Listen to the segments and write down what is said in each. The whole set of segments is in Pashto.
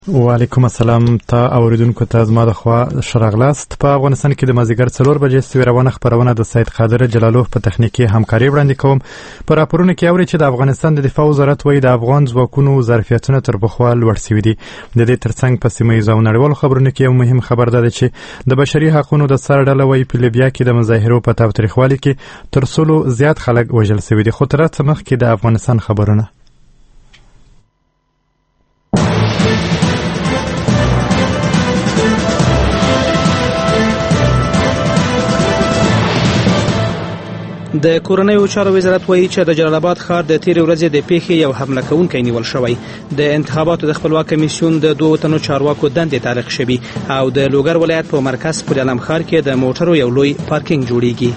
وعلیکم السلام ته اوریدونکو ته زما د خوا شراغلاست. په افغانستان کې د مازیګر 4 بجې سویروانه خبرونه د سید قادر جلالوف په تخنیکی همکاري وړاندې کوم. په راپورونو کې اوري چې د افغانستان د دفاع وزارت وایي د افغان ځواکونو ظرفیتونه تر پخوا لوړ شوي دي. د دې ترڅنګ په سیمه ییزو او نړیوالو خبرونو کې یو مهم خبر ده چې د بشري حقوقو د سر ډله وایي په لیبیا کې د مظاهرو په تاوتریخوالي کې تر څو زیات خلک وژل شوي دي. خو تر څه مخکې د افغانستان خبرونه. د کورنیو چارو وزارت وایي چې د جلال آباد ښار د تیرې ورځې د پیښې یو حمله کوونکی نیول شوی. د انتخاباتو د خپلواک کمیسیون د دوه تنو چارواکو دندې تعلق شوي او د لوګر ولایت په مرکز پر علم ښار کې د موټرو یو لوی پارکینګ جوړیږي.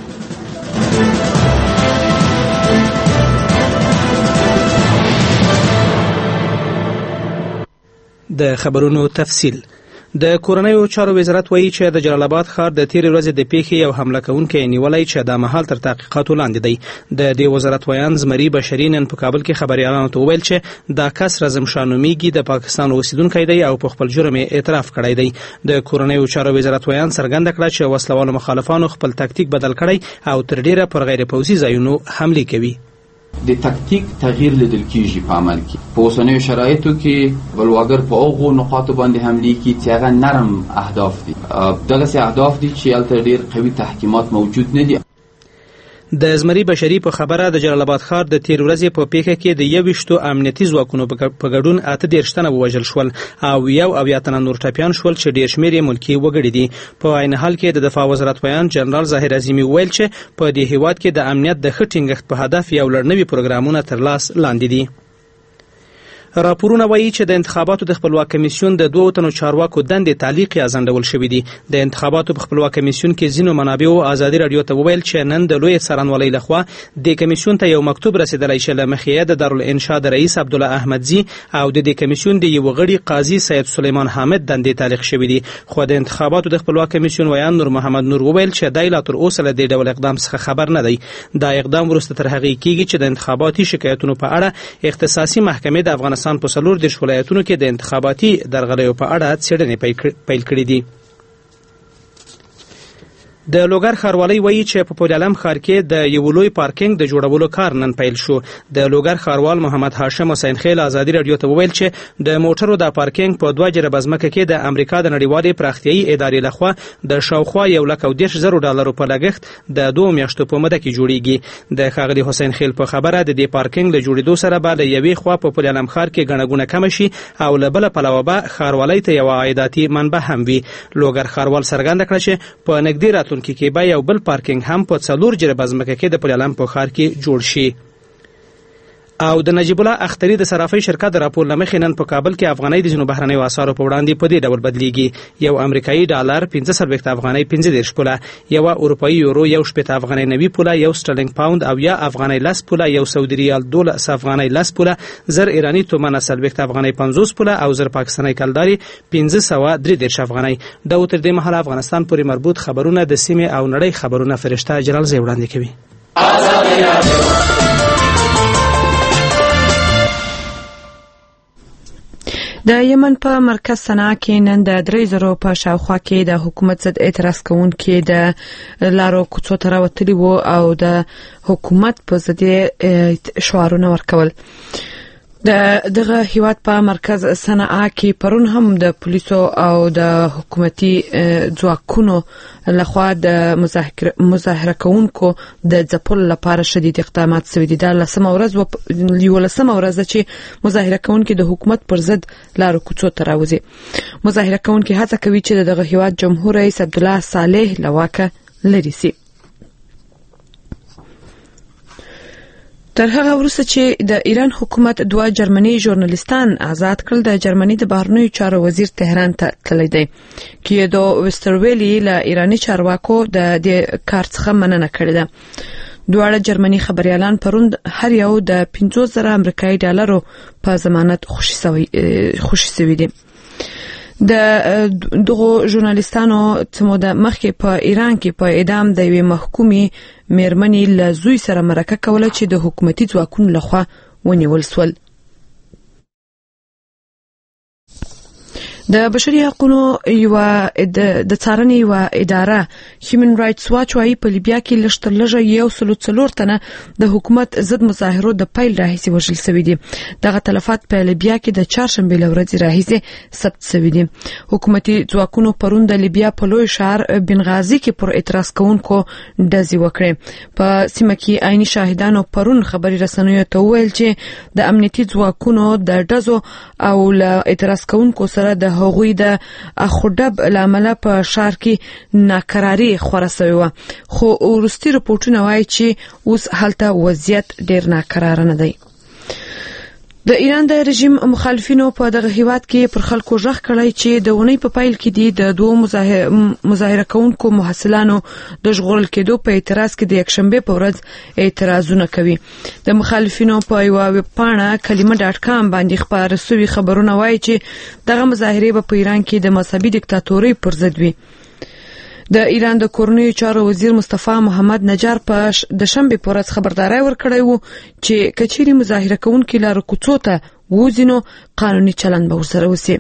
د خبرونو تفصیل. د کورنیو چارو وزارت وایي چې د جلال آباد ښار د تیرې ورځې د پیښې یو حمله کوونکی نیولای چې د مهال تر تحقیقاتو لاندې دی. د دې وزارت ویان زمري بشري نن په کابل کې خبريالانو ته وویل چې دا کس رزم شاه نومیږي، د پاکستان اوسیدونکی دی او په خپل جرم اعتراف کړی دی. د کورنیو چارو وزارت ویان څرګنده کړه چې وسلوالو مخالفانو خپل تکتیک بدل کړی او تر ډیره پر غیر پوځي ځایونو حمله کوي. د تکتیک تغییر لیدل کیږي په عمل کې. په اوسنیو شرایطو کې بلواګر په هغو نقاطو باندې حملې کوي چې هغه نرم اهداف دي. دغسې اهداف دي چې هلته ډېر قوي تحکیمات موجود نه دي. د زمري بشري په خبره د جلال آباد ښار د تیر ورځې په پیښه کې د 21 امنیتي ځواکونو په ګډون 18 تنه ووژل شول او 1 تنه نور ټپیان شول چې ډیر شمېر یې ملکي وګړي دي. په عین حال کې د دفاع وزارت بیان جنرال ظاهر عظیمی ویل چې په دې هیواد کې د امنیت د ښه ټینګښت په هدف یو لړ نوي پروګرامونه تر لاس لاندې دي. راپورونه وایي چې د انتخاباتو د خپلواک کمیسیون د دوه تنو چارواکو دندې تعلیق یا ځنډول شوې دي. د انتخاباتو په خپلواک کمیسیون کې ځینو منابعو ازادي رادیو ته وویل چې نن د لوی څارنوالۍ لخوا د کمیسیون ته یو مکتوب رسیدلی چې له مخې د دارالانشا د رئیس عبدالله احمدزي او د دې کمیسیون د یو غړي قاضي سید سلیمان حامد دندې تعلیق شوې دي. خو د انتخاباتو د خپلواک کمیسیون ویان نور محمد نور وویل چې دای لا تر اوسه له دې ډول اقدام څخه خبر نه دی. دا اقدام وروسته تر هغې کېږي چې د انتخاباتي شکایتونو په اړه اختصاصي محکمې د افغانستان په 4 ولایتونو کې د انتخاباتي درغلیو په اړه څېړنې پیل کړې دي. د لوګر ښاروالۍ وایي چې په پورعلم ښار کې د یو لوی پارکینګ د جوړولو کار نن پیل شو. د لوګر ښاروال محمد هاشم حسین خیل ازادي رادیو ته وویل چې د موټرو د پارکینګ په 2 جربه ځمکه کې د امریکا د نړیوالې پراختیایي ادارې لخوا د شاوخوا $110,000 په لګښت د 2 میاشتو په موده کې جوړیږي. د ښاغلي حسین خیل په خبره د دې پارکینګ له جوړېدو سره به له یوې خوا په پورعلم ښار کې ګڼه ګوڼه کمه شي او له بله پلوه به ښاروالۍ ته یوه عایداتي منبع هم وي. لوګر ښاروال څرګنده کړه چې په نږدې راتلونکي کې به یو بل پارکینګ هم په 4 جربه ځمکه کې د پورعلم په ښار کې جوړ شي. او د نجیب الله اختری د صرافۍ شرکت د راپور له مخې نن په کابل کې افغانۍ د ځینو بهرنیو اسعارو په وړاندې په دې ډول بدلیږي. یو امریکایي ډالر 15 افغانۍ 15 پوله، یو اروپایي یورو 1 افغانۍ 90 پوله، یو سټرلینګ پاوند او یا افغانۍ 10 پوله، یو سعودي ریال 12 افغانۍ 10 پوله، زر ایرانی تومنه 40 افغانۍ 50 پوله او زر پاکستاني کلداري 1533 افغانۍ. دا تر دې مهاله افغانستان پورې مربوط خبرونه د سیمې او نړۍ خبرونه فرشته جلال زی وړاندې کوي. د یمن په مرکز صنعا کې نن د 3,000 په شاوخوا کې د حکومت ضد اعتراض کوونکي د لارو کوڅو ته راوتلي وو او د حکومت په ضد شعارونه ورکول. دغه هیواد په مرکز صنعا کې پرون هم د پولیسو او د حکومتي ځواکونو لخوا د مظاهره کوونکو د ځپلو لپاره شدید اقدامات شوي دي. دا لسمه ورځ ده چې مظاهره کوونکي د حکومت پر ضد لارو کوڅو ته راوځي. مظاهره کوونکي هڅه کوي چې دغه هیواد جمهور رئیس عبدالله صالح له واکه لرې شي. تر هغه وروسته چې د ایران حکومت 2 جرمني ژورنالیستان آزاد کړل، د جرمني د بهرنیو چارو وزیر تهران ته تللی دی. کیدو وسترویلی له ایرانی چارواکو د دې کار څخه مننه کړې ده. دواړه جرمني خبريالان پرون هر یو د 50,000 امریکایي ډالرو په ضمانت خوشي شوي دي. د دغه ژورنالیستانو چې د مخکې په ایران کې په اعدام د یوې محکومې میرمنې له زوی سره مرکه کوله چې د حکومتي ځواکونو لخوا ونیول شول. د بشري حقوقو یو د څارنې یو اداره هیومن رائټس واچ وايي په لیبیا کې لږ تر لږه 104 تنه د حکومت ضد مظاهرو د پیل راهیسې وژل شوي دي. دغه تلفات په لیبیا کې د چهارشنبې له ورځې راهیسې ثبت شوي دي. حکومتي ځواکونو پرون د لیبیا په لوی ښار بنغازي کې پر اعتراض کوونکو ډزې وکړې. په سیمه کې عیني شاهدانو پرون خبري رسنیو ته وویل چې د امنیتي ځواکونو د ډزو او له اعتراض کوونکو سره د هغوی د اخودب لامل په ښار کې ناکراری خوره شوې و، خو وروستي رپورټونه وایي چې اوس هلته وضعیت ډیر ناکراره نه دی. د ایران د رژیم مخالفینو په دغه هیواد کې پر خلکو ژغ کړی چې د ونې په پیل کې دي د دوه مظاهره کوونکو محصلانو د ژغورل کېدو په اعتراض کې د یکشنبه په ورځ اعتراضونه کوي. د مخالفینو په یو ویب پاڼه kalima.com باندې خبر شوی خبرونه وایي چې دغه مظاهره په ایران کې د مذهبي دیکتاتوري پر ضد وي. د ایران د کورنیو چارو وزیر مصطفی محمد نجار په د شنبه په ورځ خبرداري ورکړی وو چې کچيري مظاهره کوونکي لار کوڅو ته وځینو قانوني چلند به ورسره وسی.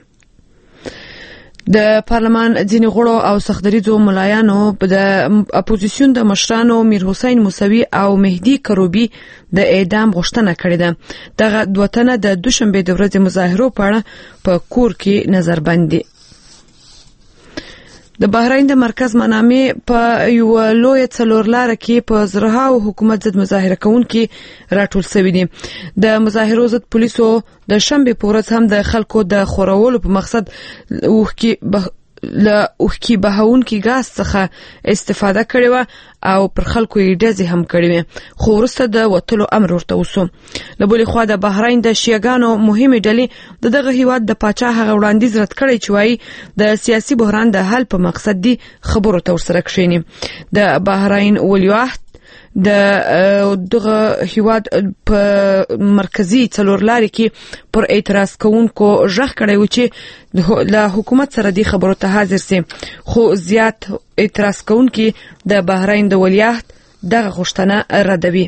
د پارلمان ځینې غړو او سختدریځو ملایانو د اپوزیسیون د مشرانو میر حسین موسوي او مهدی کروبی د اعدام غوښتنه کړې ده. دغه دوه تنه د دوشنبه د ورځې مظاهرو په اړه په کور کې نظربند دي. د بحرین د مرکز منامې په یو لوی څلورلاره کې په زرهاو حکومت ضد مظاهره کوونکي راټول شوي دي. د مظاهرو ضد پولیسو د شنبه په ورځ هم د خلکو د خورولو په مقصد اوښکي بهونکي غاز څخه استفاده کړې و او پر خلکو یې ډزې هم کړې وې، خو وروسته د وتلو امر ورته وسو. له بلې خوا د بحرین د شیعاګانو مهمې ډلې د دغه هیواد د پاچا هغه وړاندیز رد کړی چې وایي د سیاسي بحران د حل په مقصد دي خبرو ته ورسره کښیني. د بحرین ولیعهد د دغه هیواد په مرکزی څلورلاري کې پر اعتراض کوونکو ژغ کړی و چې له حکومت سره دی خبرو ته حاضر سي، خو زیات اعتراض کوونکي د بحرین د ولیعهد دغه غوښتنه ردوي.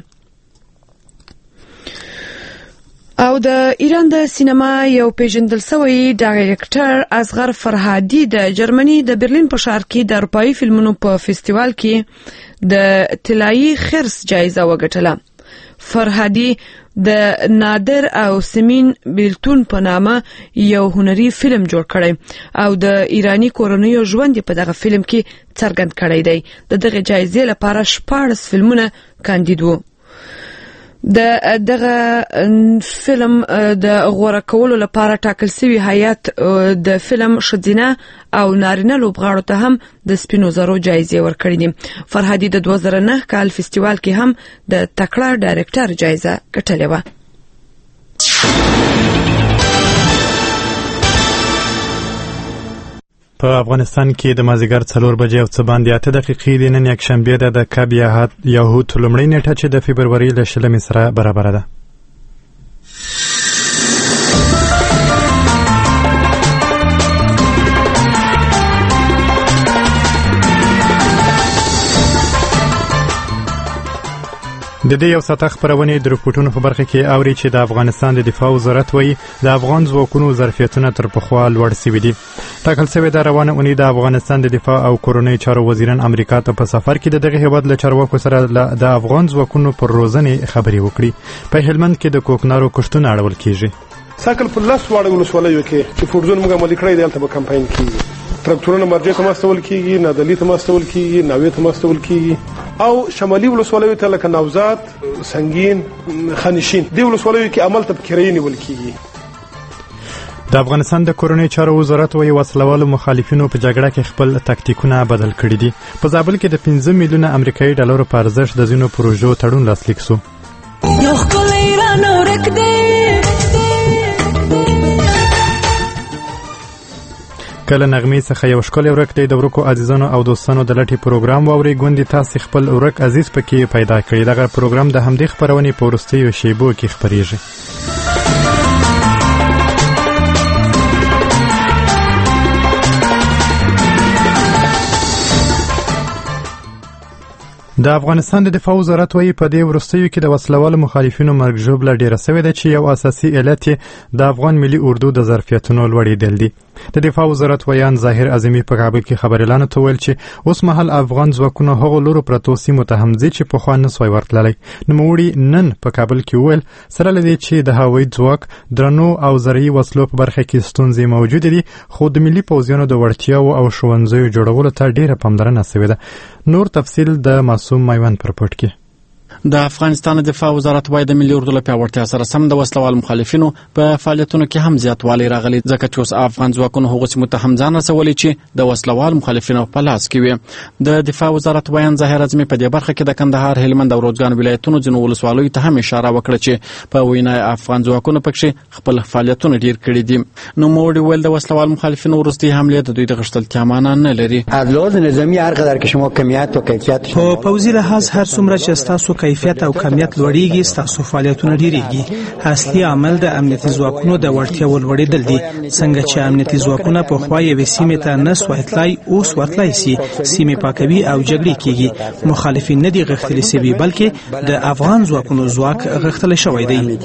او د ایران د سینما یو پیژندل شوی ډایرکټر اصغر فرهادي د جرمني د برلین په ښار کې د اروپایي فلمونو په فستیوال کې د طلایی خرس جایزه وګټله. فرهادي د نادر او سمین بیلتون په نامه یو هنري فلم جوړ کړی او د ایرانی کورنیو ژوند په دغه فلم کې څرګند کړی دی. دغه جایزې لپاره 14 فلمونه کاندید وو. دغه فلم د غوړه کولو لپاره ټاکل شوی هیئت د فلم ښځینه او نارینه لوبغاړو ته هم د سپینو زرو جایزې ورکړې دي. فرهادي د 2009 کال فستیوال کې هم د تکړه ډایرکټر جایزه ګټلې و. په افغانستان کې د مازیګر 4 بجې او څه باندې 8 دقیقې د نن یکشنبه د کب یهود لومړۍ نیټه چې د فبروري له 20 سره برابر ده. د دې یو ساعت خبرونه د رپورټونو په برخه کې اوري چې د افغانستان د دفاع وزارت وایي د افغان ځواکونو ظرفیتونه تر پخوا لوړ شوي دي. ټاکل شوی د روانه اونۍ د افغانستان د دفاع او کورنۍ چارو وزیران امریکا ته په سفر کې دغه هیواد له چارواکو سره د افغان ځواکونو پر روزنې خبرې وکړي. په هلمند کې د کوکنارو کښتونه اړول کیږي. ساکل په لاس واړه ولسوالۍ کې چې فورزون موږ عملي کړی دی البته په کمپاین کې تراکتورونه مرجع ته مستول کیږي، نادلی ته مستول کیږي، ناوې ته مستول کیږي او شمالي ولسوالیو ته لکه نوزاد، سنگین، خانشین دی ولسوالیو کې عمل ته کړی نیول کیږي. د افغانستان د کورنۍ چارو وزارت وایي وسلوالو مخالفینو په جګړه کې خپل تاکتیکونه بدل کړي دي. په زابل کې د 15 میلیونه امریکایي ډالرو په ارزښت د ځینو پروژو تړون لاسلیک شو. کله نغمې څخه یو ښکلی ورک دی د ورکو عزیزانو او دوستانو د لټې پروګرام واورئ. ګوندې تاسې خپل ورک عزیز پکې پیدا کړي. دغه پروګرام د همدې خپرونې په وروستیو شیبو کې خپریږي. د افغانستان د دفاع وزارت وایي په دې وروستیو کې د وسلوالو مخالفینو مرګ ژوبله ډیره سوې ده چې یو اساسي علت د افغان ملي اردو د ظرفیتونو لوړېدل دي. د دفاع وزارت ویان ظاهر اعظمي په کابل کې خبريالانو ته ویل چې اوس مهال افغان ځواکونه هغو لورو پرتو سیمو ته هم ځي چې پخوا نسوای ورتللی. نوموړي نن په کابل کې ویل سره له دې چې د هوایي ځواک درنو او زرعي وسلو په برخه کې ستونزې موجودې دي، خو د ملي پوځیانو د وړتیاو او ښوونځیو جوړولو ته ډېره پاملرنه شوې ده. نور تفصیل د معصوم میوند پر پورت کې. د افغانستان دفاع وزارت وايي د ملي اردو له پیاوړتیا سره سم د وسلوال مخالفینو په فعالیتونو کې هم زیاتوالی راغلی، ځکه چې اوس افغان ځواکونو هغو سیمو ته هم ځان رسولی چې د وسلوال مخالفینو په لاس کې وي. د دفاع وزارت ویان ظاهر اعظمي په دې برخه کې د کندهار، هلمند او روزګان ولایتونو ځینو ولسوالیو ته هم اشاره وکړه چې په وینا افغان ځواکونو پکې خپل فعالیتونه ډیر کړي دي. نوموړي ویل د وسلوال مخالفینو وروستۍ حملې د دوی د غښتلتیا معنا نه لري. از لحاظ نظامی هر قدر که شما کمیت و کیفیت په پوځي لحاظ هر څومره چې ستاسو کیفیت او کمیت لوړیږي، ستاسو فعالیتونه ډیریږي. اصلي عمل د امنیتي ځواکونو د وړتیاو لوړېدل دي. څنګه چې امنیتي ځواکونه پخوا یوې سیمې ته نه سوای تلای، اوس ورتلای سي، سیمې پاکوي او جګړې کیږي. مخالفین نه دي غښتلي سوي، بلکې د افغان ځواکونو ځواک غښتلی شوی دی.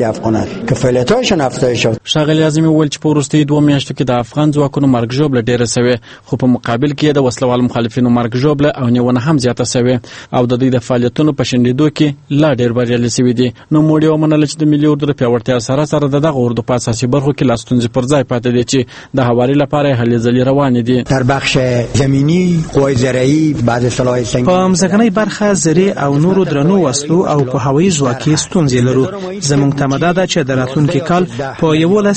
ښاغلي اعظمي وویل چې په وروستیو 2 میاشتو کې د افغان ځواکونو مرګ ژوبله ډېره سوې، خو په مقابل کې د وسلوال مخالفینو مرګ ژوبله او نیونه هم زیاته سوې او د دوی د فعالیتونو په شنډېدو کې لا ډېر بریالي سوي دي. نوموړي ومنله چې د ملي اردو د پیاوړتیا سره سره د دغه اردو په اساسي برخو کې لا ستونزې پر ځای پاتې دي چې د هواري لپاره هلې ځلې روانې دي. در بخش زمینی قوای زرعی بعض سلاح سنگین په ځمکنۍ برخه زرع او نورو درنو وسلو او په هوایي ځواک کې ستونزې لرو. زموږ تمه ده چې د راتلونکي کال په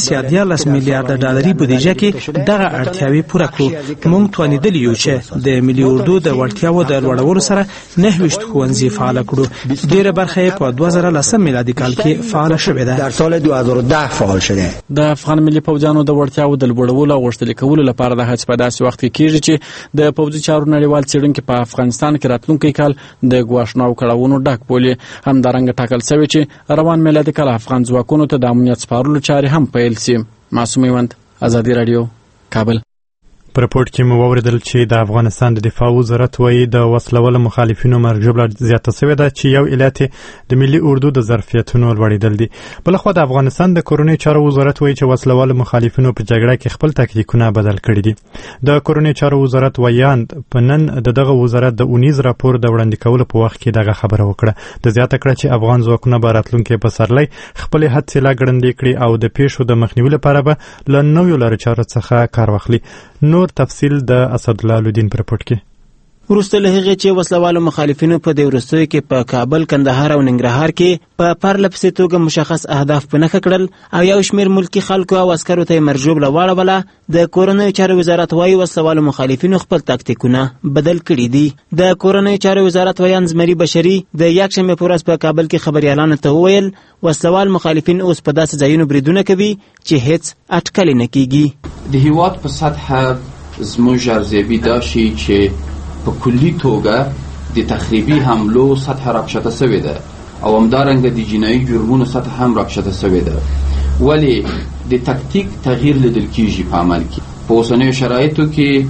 11 میلیارډ ډالري بودیجه کې دغه اړتیاوې پوره کړو. موږ توانیدلی یو چې د ملي اردو د وړتیاو د لوړولو سره 29 ښوونځي فعال کړو. ډیره برخه په 2010 میلادي کال کې فعال شوې ده. در سال 2010 فعال شده. د افغان ملي پوځیانو د وړتیاو د لوړولو او غښتلي کولو لپاره د هڅې په داسې وخت کې کیږي چې د پوځي چارو نړیوال څېړونکي په افغانستان کې راتلونکی کال د ګواښناو کړاوونو ډک بولي. همدارنګه ټاکل شوی چې روان میلادي کال افغان ځواکونو ته د امنیت سپارلو چارې هم پیل شي. معصوم میوند، ازادي رادیو، کابل. په رپورټ کې مو واوریدل چې د افغانستان د دفاع وزارت وایي د وسلوال مخالفینو مرګ ژوبله زیاته شوې ده چې یو علت د ملي اردو د ظرفیتونو لوړېدل دي. بلخوا د افغانستان د کورنۍ چارو وزارت وایي چې وسلوال مخالفینو په جګړه کې خپل تاکتیکونه بدل کړي دي. د کورنۍ چارو وزارت ویان په نن دغه وزارت د اونیز راپور د وړاندې کولو په وخت کې دغه خبره وکړه. د زیاته کړه چې افغان ځواکونه به راتلونکي پسرلی خپل هڅې لا ګړندې کړي او د پیښو د مخنیوي لپاره به له نویو لارو چارو څخه کار واخلي. نور تفصیل د اسدالله لودین پر پورت کې. وروسته له هغې چې وسلوالو مخالفینو په دې وروستیو کې په کابل، کندهار او ننګرهار کې په پرله پسې توګه مشخص اهداف په نښه کړل او یو شمېر ملکي خلکو او عسکرو ته یې مرګ ژوبله واړوله، د کورنیو چارو وزارت وایي وسلوالو مخالفینو خپل تاکتیکونه بدل کړي دي. د کورنیو چارو وزارت ویان زمري بشري د یکشنبې په ورځ په کابل کې خبریالانو ته وویل وسلوال مخالفین اوس په داسې ځایونو بریدونه کوي چې هیڅ اټکلې نه کیږي. د هیواد په سطح زموږ ارزیابي دا شي چې په کلی توګه د تخریبي حملو سطح راکښته شوې ده او همدارنګه د جنایي جرمونو سطح هم راکښته شوې ده، ولی د تکتیک تغییر لیدل کیږي په عمل کې. په اوسنیو شرایطو کې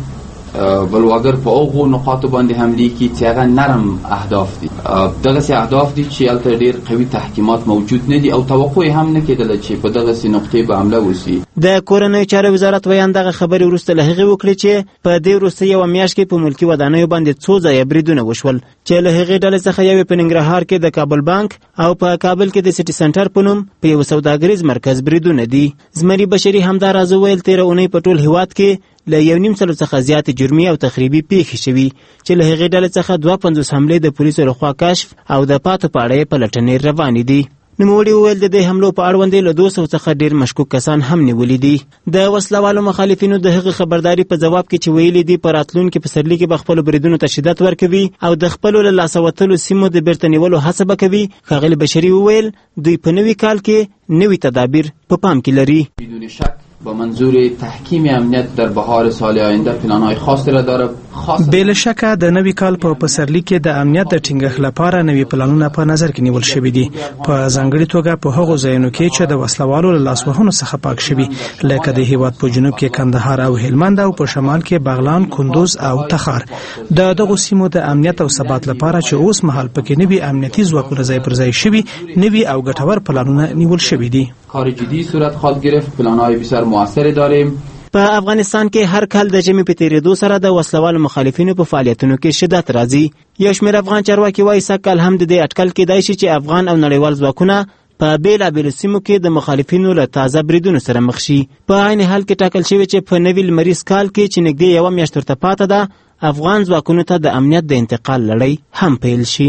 بلواګر په هغو نقاطو باندې حملې کوي چې هغه نرم اهداف دي. دغسې اهداف دي چې هلته ډېر قوي تحکیمات موجود نه دي او توقع هم نه کېدله چې په دغسې نقطې به حمله وشي. د کورنیو چارو وزارت ویان دغه خبرې وروسته له هغې وکړې چې په دې وروسته یوه میاشت کې په ملکي ودانیو باندې څو ځایه بریدونه وشول چې له هغې ډلې څخه یو په ننګرهار کې د کابل بانک او په کابل کې د سټي سنټر په نوم په یو سوداګریز مرکز بریدونه دي. زمري بشري همدا راز وویل تېره اونۍ په ټول هیواد کې له 1.5 څخه زیاتې جرمي او تخریبي پیښې شوي چې له هغې ډلې څخه 52 حملې د پولیسو لخوا کشف او د پاتو په اړه یې پلټنې روانې دي. نوموړي وویل د دې حملو په اړوند له 200 څخه ډېر مشکوک کسان هم نیولي دي. د وسلوالو مخالفینو د هغې خبرداري په ځواب کې چې ویلي دي په راتلونکي پسرلي کې به خپلو بریدونو ته شدت ورکوي او د خپلو له لاسه وتلو سیمو د بیرته نیولو هڅه به کوي. ښاغلي بشري وویل دوی په نوي کال کې نوي تدابیر په پام کې لري. بدون شک با منظور تحکیم امنیت در بهار سال آینده پلان‌های خاصی را داره. بل شکه د نوي کال په پسرلي کې د امنیت د ټینګښت لپاره نوي پلانونه په نظر کې نیول شوي دي، په ځانګړي توګه په هغو ځایونو کې چې د وسلوالو له لاسوهنو څخه پاک شوي لکه د هیواد په جنوب کې کندهار او هلمند او په شمال کې بغلان، کندوز او تخار. د دغو سیمو د امنیت او ثبات لپاره چې اوس مهال پکې نوي امنیتي ځواکونه ځای پر ځای شوي، نوي او ګټور پلانونه نیول شوي دي. کار جدی صورت خواهد گرفت. پلان‌های بسیار موثری داریم. په افغانستان کې هر کال د ژمي په تیریدو سره د وسلوال مخالفینو په فعالیتونو کې شدت راځي. یو شمېر افغان چارواکي وایي سږ کال هم د دې اټکل کېدای شي چې افغان او نړیوال ځواکونه په بېلابېلو سیمو کې د مخالفینو له تازه بریدونو سره مخ شي. په عین حال کې ټاکل شوی چې په نوي لمریز کال کې چې نږدې یوه میاشت ورته پاته ده افغان ځواکونو ته د امنیت د انتقال لړۍ هم پیل شي.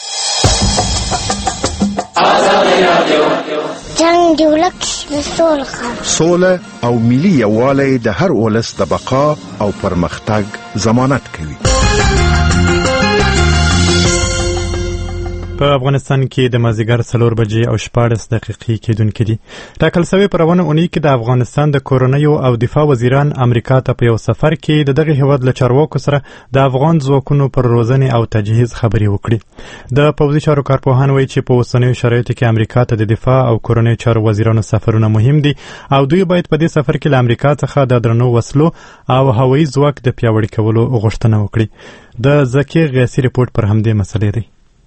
جنگ دی ولک د سوله او ملي یووالی د هر ولس د بقا او پرمختګ ضمانت کوي. په افغانستان کې د مازیګر 4 بجې او 14 دقیقې کېدونکې دي. ټاکل شوی په روانه اونۍ کې د افغانستان د کورنیو او دفاع وزیران امریکا ته په یو سفر کې د دغه هیواد له چارواکو سره د افغان ځواکونو پر روزنې او تجهیز خبرې وکړي. د پوځي چارو کارپوهان وایي چې په اوسنیو شرایطو کې امریکا ته د دفاع او کورنیو چارو وزیرانو سفرونه مهم دي او دوی باید په دې سفر کې له امریکا څخه د درنو وسلو او هوایي ځواک د پیاوړي کولو غوښتنه وکړي. د زکی غیاثي رپورټ پر همدې مسلې دی.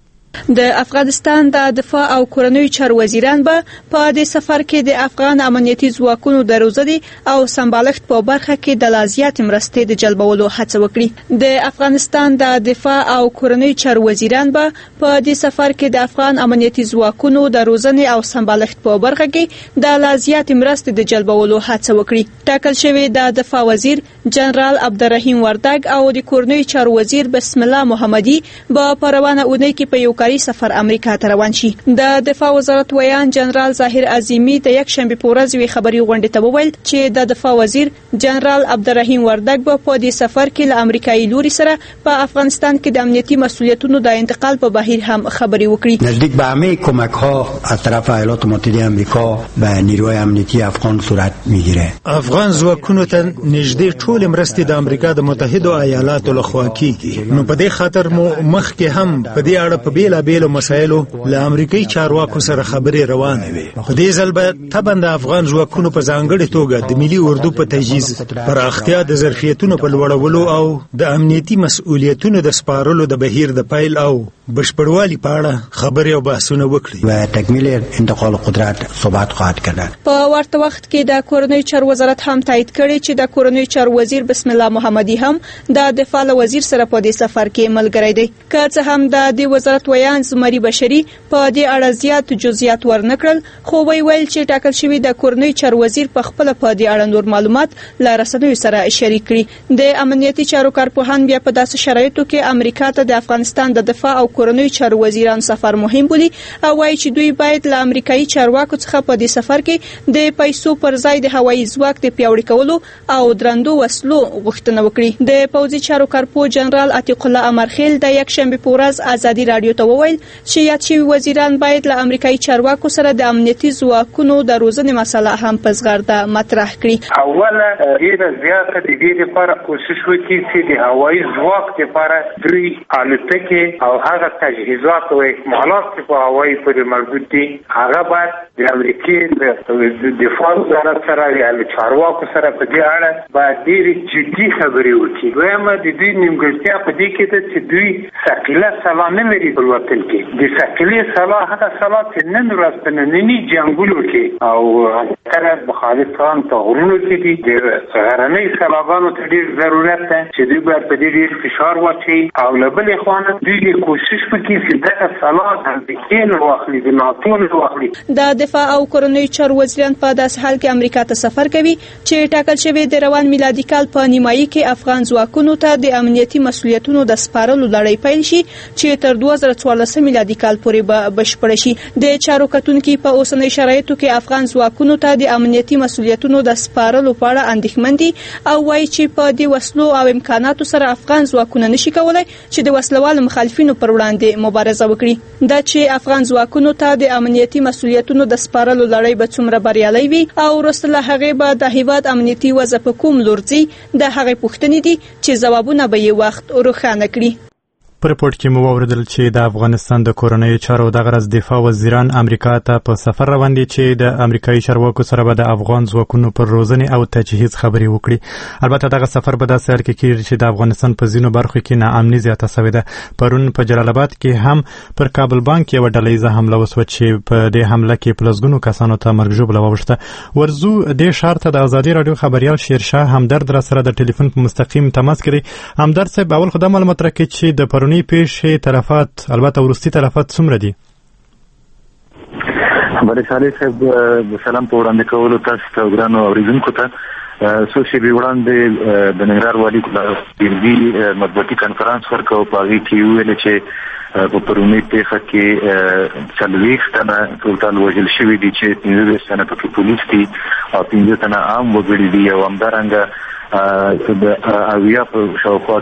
د افغانستان د دفاع او کورنیو چارو وزیران به په دې سفر کې د افغان امنیتي ځواکونو د روزنې او سمبالښت په برخه کې د لا زیاتې مرستې د جلبولو هڅه وکړي. د افغانستان د دفاع او کورنیو چارو وزیران به په دې سفر کې د افغان امنیتي ځواکونو د روزنې او سمبالښت په برخه کې د لا زیاتې مرستې د جلبولو هڅه وکړي. ټاکل شوی د دفاع وزیر جنرال عبدالرحیم وردګ او د کورنیو چارو وزیر بسم الله محمدي به په روانه اونۍ کې په یو کاري سفر امریکا ته روان شي. د دفاع وزارت ویان جنرال ظاهر عظیمی د یک شنبه په ورځ وی خبري غونډه ته وویل چې د دفاع وزیر جنرال عبدالرحیم وردګ به په دې سفر کې له امریکایي لوري سره په افغانستان کې د امنیتي مسؤلیتونو د انتقال په بهیر هم خبري وکړي. نزدیک به همه کمک‌ها از طرف ایالات متحده آمریکا به نیروهای امنیتی افغان صورت میگیره. افغان ځواکونو ته نږدې ټول مرستې د امریکا د متحده ایالاتو لخوا کیږي. نو په دې خاطر مو مخکې هم په دې اړه په بیلابېلو مسایلو له امریکایي چارواکو سره خبرې روانې وي. په دې ځل به طبعا د افغان ځواکونو په ځانګړې توګه د ملي اردو په تجهیز، پراختیا د ظرفیتونو په لوړولو او د امنیتي مسؤلیتونو د سپارلو د بهیر د پیل او بشپړوالي په اړه خبرې او بحثونه وکړي. و تکمیل انتقال قدرت صحبت خواهد کرد. په ورته وخت کې د کورنیو چارو وزارت هم تایید کړی چې د کورنیو چارو وزیر بسم الله محمدي هم د دفاع وزیر سره په دې سفر کې ملګری دی. که څه هم د دې وزارت ویان زمري بشري په دې اړه زیات جزئیات ورنکړل، خو ویل چې ټاکل شوی د کورنیو چارو وزیر په خپل په دې اړه نور معلومات له رسنیو سره شریک کړي. د امنیتي چارو کارپوهان بیا په داسې شرایطو کې امریکا ته د افغانستان د دفاع او کورنیو چارو وزیران سفر مهم بولي او وایي چې دوی باید له امریکایي چارواکو څخه په دې سفر کې د پیسو پر ځای د هوایي ځواک د پیاوړي کولو او درندو وسلو غوښتنه وکړي. د پوځي چارو کارپو جنرال عتیق الله امرخیل د یک شنبه په ورځ ازادي رادیو ته وویل چې یاد شوی وزیران باید له امریکایي چارواکو سره د امنیتي ځواکونو د روزنې مسله هم په زغرده مطرح کړي. اوله ډیره زیاته د دې لپاره کوشش وکړي چې د هوایي ځواک لپاره دوی الوتکې او هغه تجهیزات او اکمالات چې په هوایي پورې مربوط دي هغه باید د امریکای د دفاع وزارت سره یا له چارواکو سره په دې اړه باید ډېرې جدي خبرې وکړي. دویمه د دوی نیمګړتیا په دې کې ده چې دوی ثقیله سلاح نه لري په وطن کې. د ثقیلې سلاح هغه سلاح چې نن ورځ په ننني جنګونو کې او کله مخالفان په غرونو کې دي د غرنۍ سلاحګانو ته ډېر ضرورت ده چې دوی باید په دې ډېر فشار واچوي او له بلې خوا نه دوی کوشش وکړي چې دغه سلاح د امریکې نه واخلي، د ناټو نه واخلي. د دفاع او کورنیو چارو وزیران په داسې حال کې امریکا ته سفر کوي چې ټاکل شوی د روان میلادي کال په نیمایي کې افغان ځواکونو ته د امنیتي مسؤلیتونو د سپارلو لړۍ پیل شي چې تر 2014 میلادي کال پورې به بشپړ شي. د چارو کتونکو په اوسنۍ شرایطو کې افغان ځواکونو ته د امنیتي مسؤلیتونو د سپارلو په اړه اندېښمن دي او وایي چې په دې وسلو او امکاناتو سره افغان ځواکونه نشي کولای چې د وسلوال مخالفینو پر وړاندې مبارزه وکړي. دا چې افغان ځواکونو ته د امنیتي مسؤلیتونو د سپارلو لړۍ به څومره بریالۍ وي او وروسته له هغې به د هیواد امنیتي وضع په کوم لور ځي، د هغې پوښتنې دي چې ځوابونه به یې وخت روښانه کړي. په رپورت کې مو واوریدل چې د افغانستان د کورنیو چارو د غرض دفاع وزیران امریکا ته په سفر روان دي چې د امریکایي چارواکو سره به د افغان ځواکونو پر روزنې او تجهیز خبرې وکړي. البته دغه سفر به داسې حال کې کېږي چې د افغانستان په ځینو برخو کې ناامني زیاته شوې ده. پرون په جلال آباد کې هم پر کابل بانک یوه ډلهییزه حمله وسوه چې په دې حمله کې په لسګونو کسانو ته مرګ ژوبله واوښته. ورځو دې ښار ته د ازادي راډیو خبریال شیرشاه همدرد را سره د ټلیفون په مستقیم تماس کړی. همدرد صاحب، اول خو دا معلومات راکړئ چې د پرونی پیښې طرفات، البته وروستي طرفات څومره دي؟ بله صالح صاحب، د سلام په وړاندې کولو تاسو ته ګرانو اورېدونکو ته څو شېبې وړاندې د ننګرهار والي ګلالي مطبوعاتي کنفرانس ورکړ. په هغې کې وویل چې په پرونی پیښه کې 40 تنه ټوټال وژل شوي دي، چې 15 تنه پکې پولیس دي او 15 تنه عام وګړي دي، او همدارنګه د اویا په شاوخوا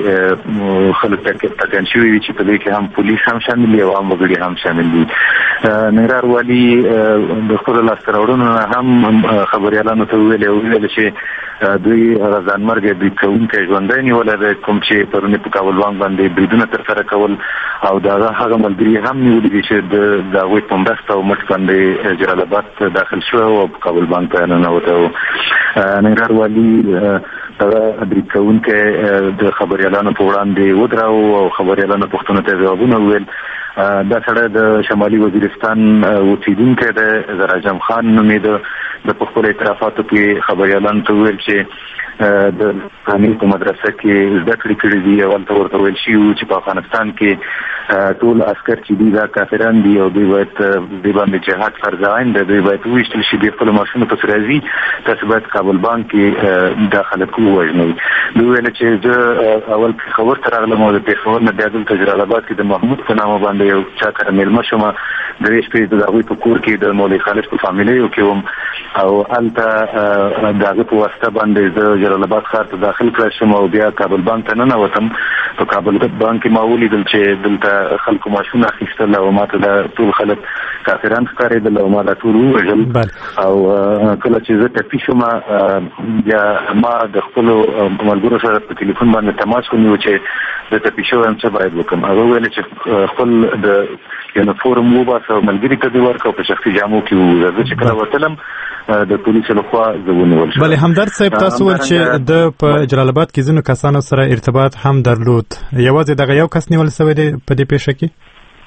کې خلک ټاکل شوي دي چې په دې کې هم پولیس هم شامل دي او عام وګړي هم شامل دي. ننګرهار والي د خپلو لاسته راوړنو هم خبریالانو ته وویل چې دوی ځانمرګه برید کوونکی ژوندی نیولی دی، کوم چې پرونی په کابل بانک باندې بریدونه ترسره کول، او د هغه ملګري هم نیولي دي چې د هغوی په مرسته او مټ باندې جلال آباد داخل شوی او په کابل بانک ته ننوتی و. ننګرهار والي دغه برید کوونکی د خبریالانو په وړاندې ودراو او خبریالانو پوښتنو ته ځوابونه وویل. دا سړی د شمالي وزیرستان اوسېدونکی دی، زراجم خان نومېده. د په خپلو اعترافاتو کې خبریالانو ته وویل چې د قانون په مدرسه کې زده کړې کړې دي، او هلته ورته ویل شوي وو چې په افغانستان کې ټول عسکر چې دي دا کافران دي او دوی باید دوی باندې جهاد فرض عین دی، دوی باید وویشتل شي، دوی خپلو ماشومو پسې راځي، تاسو باید کابل بانک کې دا خلک ووژنئ. دوی ویل چې زه اول پېښور ته راغلم او د پېښور نه بیا دلته جلال آباد کې د محمود په نامه باندې یو چا سره مېلمه شوم. درې شپې د هغوی په کور کې د مولوي خالد په فامیلیو کې وم، او هلته د هغه په واسطه باندې زه جلال آباد ښار ته داخل کړی شوم او بیا کابل بانک ته ننوتم. په کابل بانک کې ما ولیدل چې دلته خلکو ماشونه اخیستل او ما ته دا ټول خلک کافران ښکارېدل او ما دا ټول ووژل. او کله چې زه ټپي شوم، بیا ما د خپلو ملګرو سره په ټلیفون باندې تماس ونیو چې زه ټپي شوی یم، څه باید وکړم. هغه وویل چې خپل د یونیفورم وباسه او ملګري ته دې ورکړه او په شخصي جامو کې ووځه. زه چې کله وتلم د پولیسو لخوا زه ونیول شوم. بله، همدرد صاحب، تاسو ویل چې د په جلال آباد کې ځینو کسانو سره ارتباط هم درلود، یوازې دغه یو کس نیول شوی دی په دې پیښه کې؟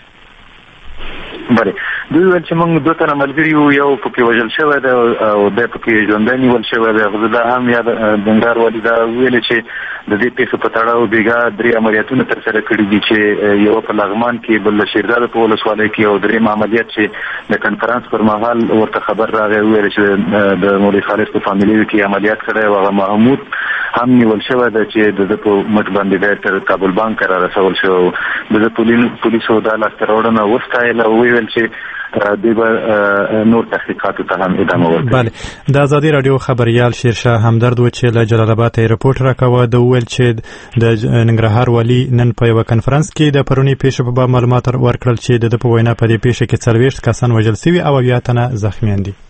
بله، دوی ویل چې موږ 2 تنه ملګري وو، یو پکې وژل شوی دی او دی پکې ژوندی نیول شوی دی. خو دا هم یا ننګرهار والي دا ویلې چې د دې پیښې په تړاو بېګا 3 عملیاتونه ترسره کړي دي، چې یو په لغمان کې، بل شیرزاد په ولسوالۍ کې، او 3 عملیات چې د کنفرانس پر مهال ورته خبر راغی، ویل چې د مولوي خالد په فامیلیو کې عملیات کړی او هغه محمود هم نیول شوی دی چې د په مټ باندې تر کابل بانک را رسول شو. د پولیسو دا لاسته راوړنه وستایله او ویل چې دوی به نور تحقیقاتو ته هم ادامه ورکړي. بله، د ازادي راډیو خبریال شیرشاه همدرد و چې له جلال آباد ته رپورټ راکاوه. د ویل چې د ننګرهار والي نن په یوه کنفرانس کې د پرونی پیښې په باب معلومات ورکړل چې د په وینا په دې پیښه کې 40 کسان وژل شوي او 8 تنه زخمیان دي.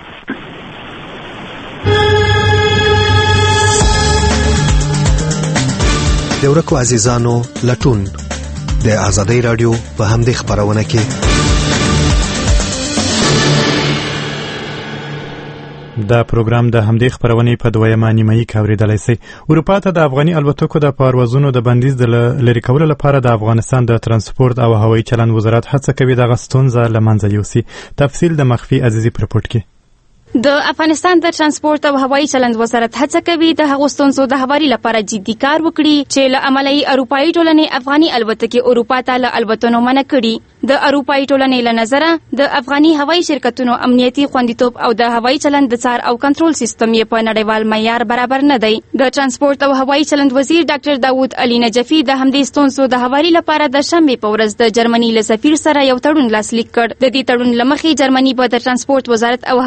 د ورکو عزیزانو لټون د ازادي راډیو په همدې خبرونه کې دا پروګرام د همدې خبرونې په 2مه نیمایي کې اورېدلی شئ. اروپا ته د افغاني الوتکو د پروازونو د بندیز د لرې کولو لپاره د افغانستان د ترانسپورت او هوایي چلند وزارت هڅه کوي دغه ستونزه له منځه یوسي. تفصیل د مخفي عزیزي په رپورټ کې. د افغانستان د ترانسپورت او هوایي چلند وزارت هڅه کوي د هغو ستونزو د هواري لپاره جدي کار وکړي چې له امله یې اروپایي ټولنې افغاني الوتکې اروپا ته له الوتنو منع کړي. د اروپایي ټولنې له نظره د افغاني هوایي شرکتونو امنیتي خوندیتوب او د هوایي چلند د څار او کنټرول سیستم یې په نړیوال معیار برابر نه دی. د ترانسپورت او هوایي چلند وزیر ډاکټر داوود علي نجفي د همدې ستونزو د هواري لپاره د شنبې په ورځ د جرمني له سفیر سره یو تړون لاسلیک کړ. د دې تړون له مخې جرمني به د ترانسپورت وزارت او هوایي ډګر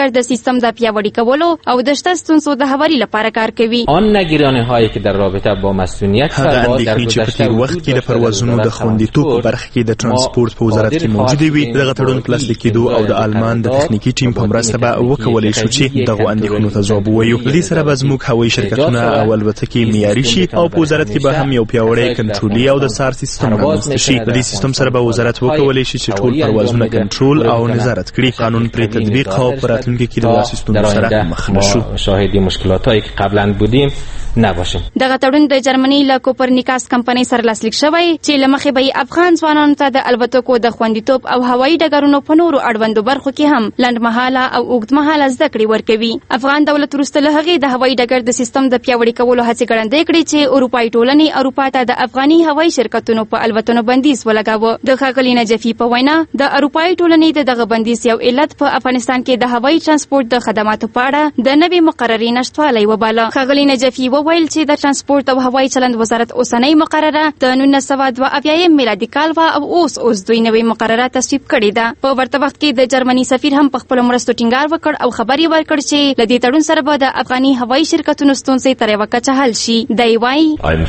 ډګر د سیستم د پیاوړي کولو او د شته ستونزو د هواري لپاره کار کوي. آن نگرانی‌هایی که در رابطه با مسئولیت هغه اندېښنې چې په تیر وخت کې د پروازونو د خوندیتوب په برخه کې د ترانسپورت په وزارت کې موجودې وي، دغه تړون پلاسلیک کېدو او د آلمان د تخنیکي ټیم په مرسته به وکولی شو چې دغو اندېښنو ته ځواب ووایو. د دې سره به زموږ هوایي شرکتونه او الوتکې معیاري شي او په وزارت کې به هم یو پیاوړی کنټرولي او د سار سیستم رامنځته شي. د دې سیستم سره به وزارت وکولی شي چې ټول پروازونه کنټرول او نظارت کړي، قانون پرې تطبیق او په راتلونکي کې د داسې ستونزو سره مخ نشو. شاهد مشکلاتایی که قبلا بودیم نباشیم. دغه تړون د جرمني له کوپرنیکاس کمپنۍ سره لاسلیک شوی چې له مخې به افغان ځوانانو ته د الوتکو د خوندیتوب او هوایي ډګرونو په نورو اړوندو برخو کې هم لنډمهاله او اوږدمهاله زده کړې ورکوي. افغان دولت وروسته له هغې د هوایي ډګر د سیستم د پیاوړي کولو هڅې ګړندۍ کړې چې اروپایي ټولنې اروپا ته د افغاني هوایي شرکتونو په الوتنو بندیز ولګاوه. د ښاغلي نجفي په وینا د اروپایي ټولنې د دغه بندیز یو علت په افغانستان کې د هوایي ترانسپورت د خدماتو په اړه د نوې مقررې نشتوالی وباله. ښاغلي نجفي وویل چې د ترانسپورت او هوایي چلند وزارت اوسنۍ مقرره د 1972 میلادي کال و او اوس دوی نوې مقرره تصویب کړې ده. په ورته وخت کې د جرمني سفیر هم په خپل مرستو ټینګار وکړ او خبر یې ورکړ چې له دې تړون سره به د افغاني هوایي شرکتونو ستونزې تر یوه کچه حل شي. دی وایي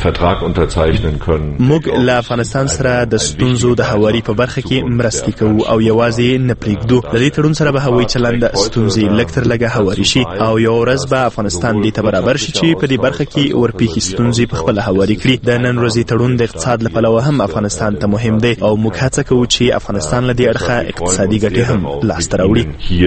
موږ له افغانستان سره د ستونزو د هواري په برخه کې مرستې کوو او یوازې نه پرېږدو. د دې تړون سره به هوایي چلند ستونزې لږ تر لږه هواري شي او یو ورځ به افغانستان دې ته برابر شي چې په دې برخه کې ورپېښې ستونزې په خپله هواري کړي. د نن ورځې تړون د اقتصاد له پلوه هم افغانستان ته مهم دی او موږ هڅه کوو چې افغانستان له دې اړخه اقتصادي ګټې هم لاسته راوړي.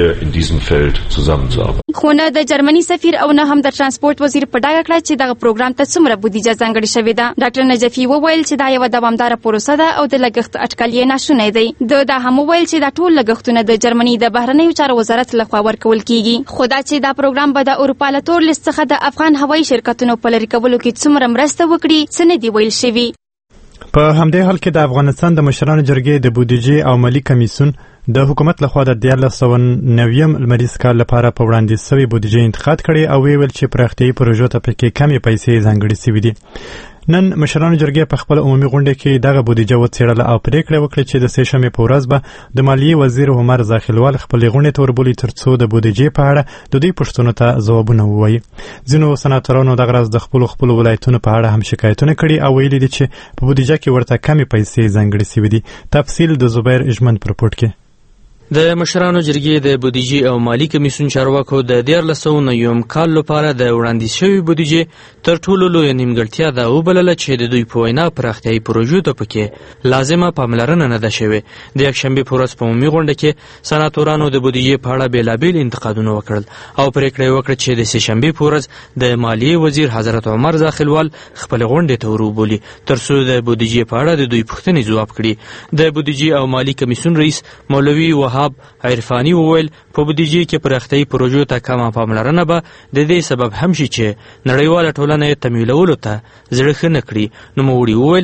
خو نه د جرمني سفیر او نه هم د ترانسپورت وزیر په ډاګه کړه چې دغه پروګرام ته څومره بودیجه ځانګړې شوې ده. ډاکټر نجفي وویل چې دا یوه دوامداره پروسه ده او د لګښت اټکل یې ناشونی دی. دا هم وویل چې دا ټول لګښتونه د جرمني د بهرنیو چارو وزارت لخوا ورکول کیږي. خو دا چې دا پروګرام به د اروپا له تور لیست څخه د افغان هوایي شرکتونو په لرې کولو کې څومره مرسته وکړي څه نه دي ویل شوي. په همدې حال کې د افغانستان د مشرانو جرګې د بودیجې او مالی کمیسیون د حکومت لخوا د 1990 لمریز کال لپاره په وړاندیز شوی بودیجې انتقاد کړي او ویل چې پراختیایي پروژو ته پکې کمې پیسې ځانګړې شوې دي. نن مشرانو جرګې په خپل عمومي غونډه کې دغه بودیجه وڅېړله او پریکړه وکړه چې د سې شنبې په ورځ به د مالیې وزیر عمر زاخیلوال خپلې غونډې ته وربولي ترڅو د بودیجې په اړه د دوی پوښتنو ته ځوابونه ووایي. ځینو سناتورانو دغه ورځ د خپلو ولایتونو په اړه هم شکایتونه کړي او ویلي دي چې په بودیجه کې ورته کمې پیسې ځانګړې شوې دي. تفصیل د زبیر اجمن پر رپورټ کې. د مشرانو جرګې د بودیجې او مالی کمیسیون چارواکو د 1990 کال لپاره د وړاندیز شوی بودیجې تر ټولو لویه نیمګړتیا دا وبلله چې د دوی په وینا پراختیایي پروژو ته پکې لازمه پاملرنه نه ده شوې. د یکشنبې په ورځ په عمومي غونډه کې سناتورانو د بودیجې په اړه بېلابېل انتقادونه وکړل او پرېکړه یې وکړه چې د سې شنبې په ورځ د مالیې وزیر حضرت عمر زاخیلوال خپلې غونډې ته وروبولي ترڅو د بودیجې په اړه د دوی پوښتنې ځواب کړي. د بودیجې او مالی کمیسیون رئیس مولوي عرفانی وویل په بودیجې کې پراختیایي پروژو ته کمه پاملرنه به د دې سبب هم شي چې نړیواله ټولنه یې تمویلولو ته زړه ښه نه کړي. نوموړي وویل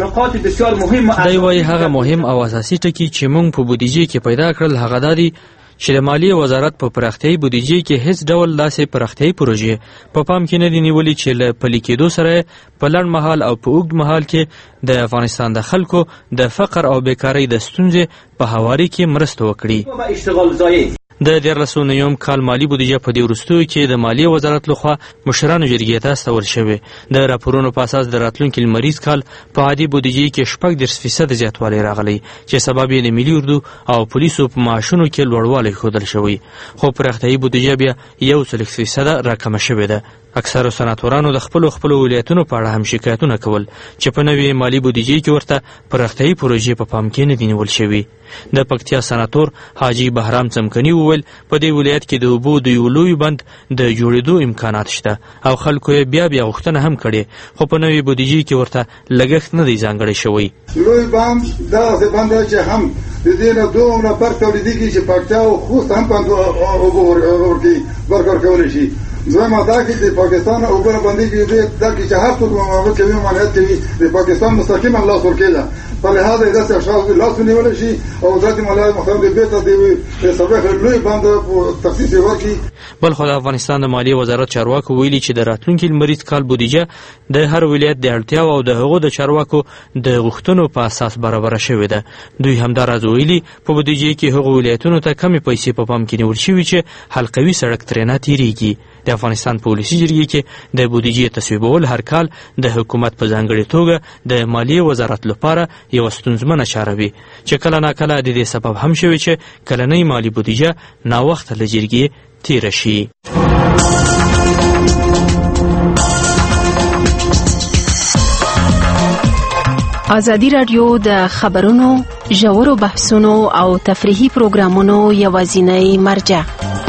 دی وایي هغه مهم او اساسي ټکي چې موږ په بودیجې کې پیدا کړل هغه دا دي چې د مالیې وزارت په پراختیایي بودیجې کې هیڅ ډول داسې پراختیایي پروژې په پام کې نه دي نیولي چې له پلي کېدو سره په لنډ مهال او په اوږد مهال کې د افغانستان د خلکو د فقر او بیکارۍ د ستونزې په هواري کې مرسته وکړي. د 1990 کال مالی بودیجه په دې وروستیو کې د مالیې وزارت لخوا مشرانو جرګې ته استول شوې. د راپورونو په اساس د راتلونکي لمریز کال په عادي بودیجې کې 14% زیاتوالی راغلی چې سبب یې د ملي اردو او پولیسو په معاشونو کې لوړوالی ښودل شوی. خو پراختیایي بودیجه بیا 1% راکمه شوې ده. اکثرو سناتورانو د خپلو ولایتونو په اړه هم شکایتونه کول چې په نوې مالی بودیجې کې ورته پراختیایي پروژې په پام کې نه دي نیول شوي. د پکتیا سناتور حاجي بهرام څمکني وویل په دې ولایت کې د اوبو د یو لوی بند د جوړېدو امکانات شته او خلکو یې بیا غوښتنه هم کړې خو په نوې بودیجې کې ورته لګښت نه دی ځانګړی شوی. لوی بند دغسې بند دی چې هم د دې نه دومره فرق تولیدېږي چې پکتیا او خوست هم اوبه ورکولی شي زما دا کې د پاکستان او بل باندې کې دا کې چې هر څوک موافق کوي معنی کوي د پاکستان مستقیما الله ورکیدا په لحاظ د داسې اشخاص لاس نیول شي او ذات ملای محترم د بیت د سبق لوی باندې تخصیص ورکړي. بل خو د افغانستان د مالیې وزارت چارواکو ویلي چې د راتلونکي لمریز کال بودیجه د هر ولایت د اړتیاو او د هغو د چارواکو د غوښتنو په اساس برابر شوې ده. دوی همداراز ویلي په بودیجه کې هغو ولایتونو ته کمې پیسې په پام کې نیول شوي چې حلقوي سړک ترې نه تیریږي. د افغانستان پالیسي جرګې کې د بودیجې تصویبول هر کال د حکومت په ځانګړې توګه د مالیې وزارت لپاره یوه ستونزمنه چاره وي چې کله ناکله د دې سبب هم شوی چې کلنۍ مالي بودیجه ناوخته له جرګې تیره شي. ازادي راډیو د خبرونو، ژورو بحثونو او تفریحي پروګرامونو یوازینۍ مرجع.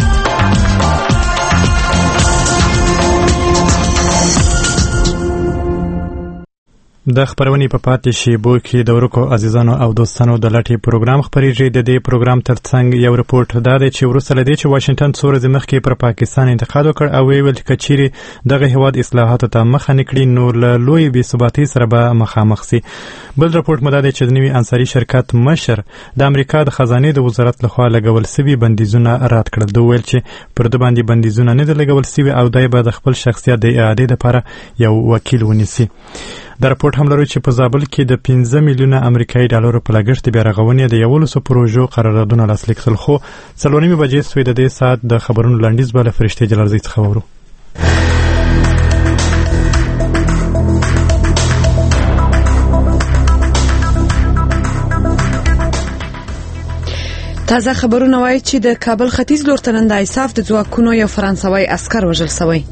د خبرونې په پاتې شیبو کې د ورکو عزیزانو او دوستانو د لټې پروګرام خبرېږي. د دې پروګرام ترڅنګ یو رپورټ دا دی چې وروسته له دې چې واشنګټن څو ورځې مخکې پر پاکستان انتقاد وکړ او ویل چې که چیرې دغه هیواد اصلاحاتو ته مخه نه کړي نو له لویې بېثباتۍ سره به مخامخ سي. بل رپورټ مو دا دی چې د نوي انصاري شرکت مشر د امریکا د خزانې د وزارت لخوا لګول سوي بندیزونه رد کړل. دوی ویل چې پر ده باندې بندیزونه نه دي لګول سوي او دی به د خپل شخصیت د اعادې لپاره یو وکیل ونیسي. د رپورټ هم لرو چې په زابل کې د 15 میلیونه امریکایي ډالرو په لګښت بیا رغونې د 1100 پروژو قراردادونه لاسلیک شول. خو 4:30 بجې سوی د دې ساعت د خبرونو لنډیز به له فرشتې جلالزۍ څخه وورو. تازه خبرونه وایي چې د کابل ختیځ لور ته نن د ایساف د ځواکونو یو فرانسوي عسکر وژل شوی.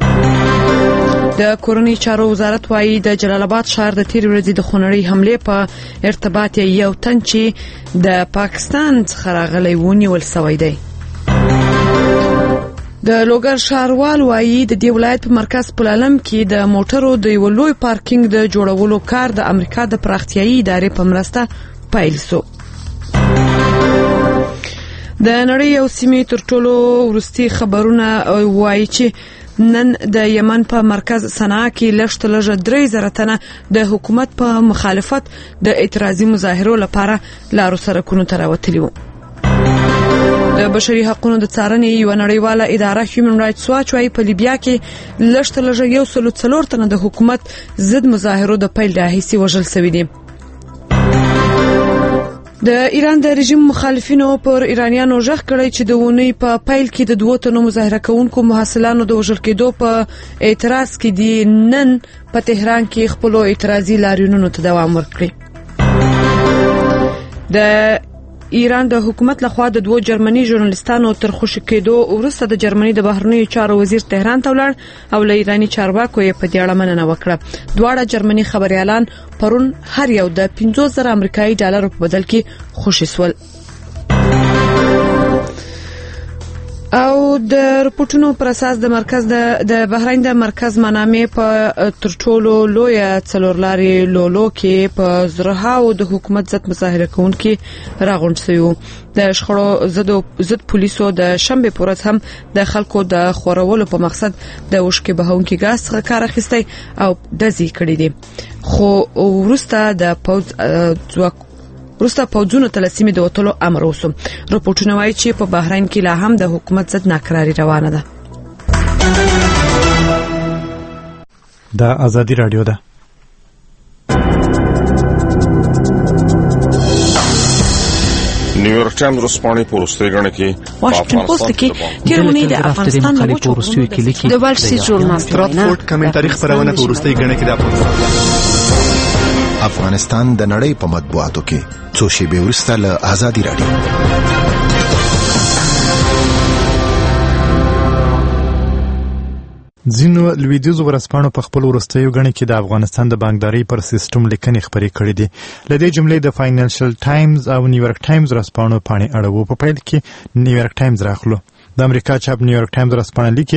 د کورنۍ چارو وزارت وایي د جلال آباد ښار د تیر ورځې د خونړۍ حملې په ارتباط یو تن چې د پاکستان څخه راغلی و نیول شوی دی. د لوګر ښاروال وایي د دې ولایت په مرکز پلالم کې د موټرو د یو لوی پارکینګ د جوړولو کار د امریکا د پراختیایي ادارې په مرسته پیل شو. د نړۍ یو سیمې تر ټولو وروستي خبرونه وایي چې نن د یمن په مرکز صنعا کې لږ 3,000 تنه د حکومت په مخالفت د اعتراضي مظاهرو لپاره لارو سرکونو ته راوتلي وو. د بشري حقوقو د څارنې یو نړیواله اداره هیومن رائټس واچ وايي په لیبیا کې لږ 104 تنه د حکومت ضد مظاهرو د پیل راهیسې وژل شوي دي. د ایران د رژیم مخالفینو پر ایرانیانو ژغ کړی چې د اونۍ په پیل کې د 2 تنو مظاهره کوونکو محصلانو د وژل کېدو په اعتراض کې دی نن په تهران کې خپل اعتراضي لاریونونو ته دوام ورکړي. د ایران د حکومت لخوا د 2 جرمني ژورنالیستانو تر خوشي کېدو وروسته د جرمني د بهرنیو چارو وزیر تهران ته ولاړ او له ایراني چارواکو یې په دې اړه مننه وکړه. دواړه جرمني خبريالان پرون هر یو د 50,000 امریکایي ډالرو په بدل کې خوشي سول. او د رپورټونو پر اساس د مرکز د بحرین د مرکز منامې په ترټولو لوی څلورلاري لولو کې په زرهاو د حکومت ضد مظاهره کوونکي راغونډ شوی. د شخړو ضد پولیسو د شنبه پر ورځ هم د خلکو د خورولو په مقصد د وشکې بهونکي ګاز څخه کار اخیستی او دزي کړی دي. خو وروسته د پوځونو تلسیمې د وټولو امر وسو. رپورټونه وايي چې په بحرین کې لا هم د حکومت ضد ناکراری روانه ده. دا ازادي رادیو ده. نیویورک ټایمز ورځپاڼې په وروستۍ غاڼه کې واشنګټن پوسټ کې تیرونی د افغانستان د وروستۍ کې لیکي د وال سټریټ ژورنال تراتفورد کمنټري خبرونه په وروستۍ غاڼه کې د افغانستان د نړۍ په مطبوعاتو کې څو شیبې وروسته له ازادي رادیو. ځینو لویدیځو ورځپاڼو په خپل وروستیو غاڼه کې د افغانستان د بانکداري پر سیستم لیکنې خبرې کړې دي. لدې جملې د فاینانشل ټایمز او نیویورک ټایمز ورځپاڼو پاڼې اړوو. په پیل کې نیویورک ټایمز راخلو. د امریکا چاپ نیویورک ټایمز ورځپاڼه لیکي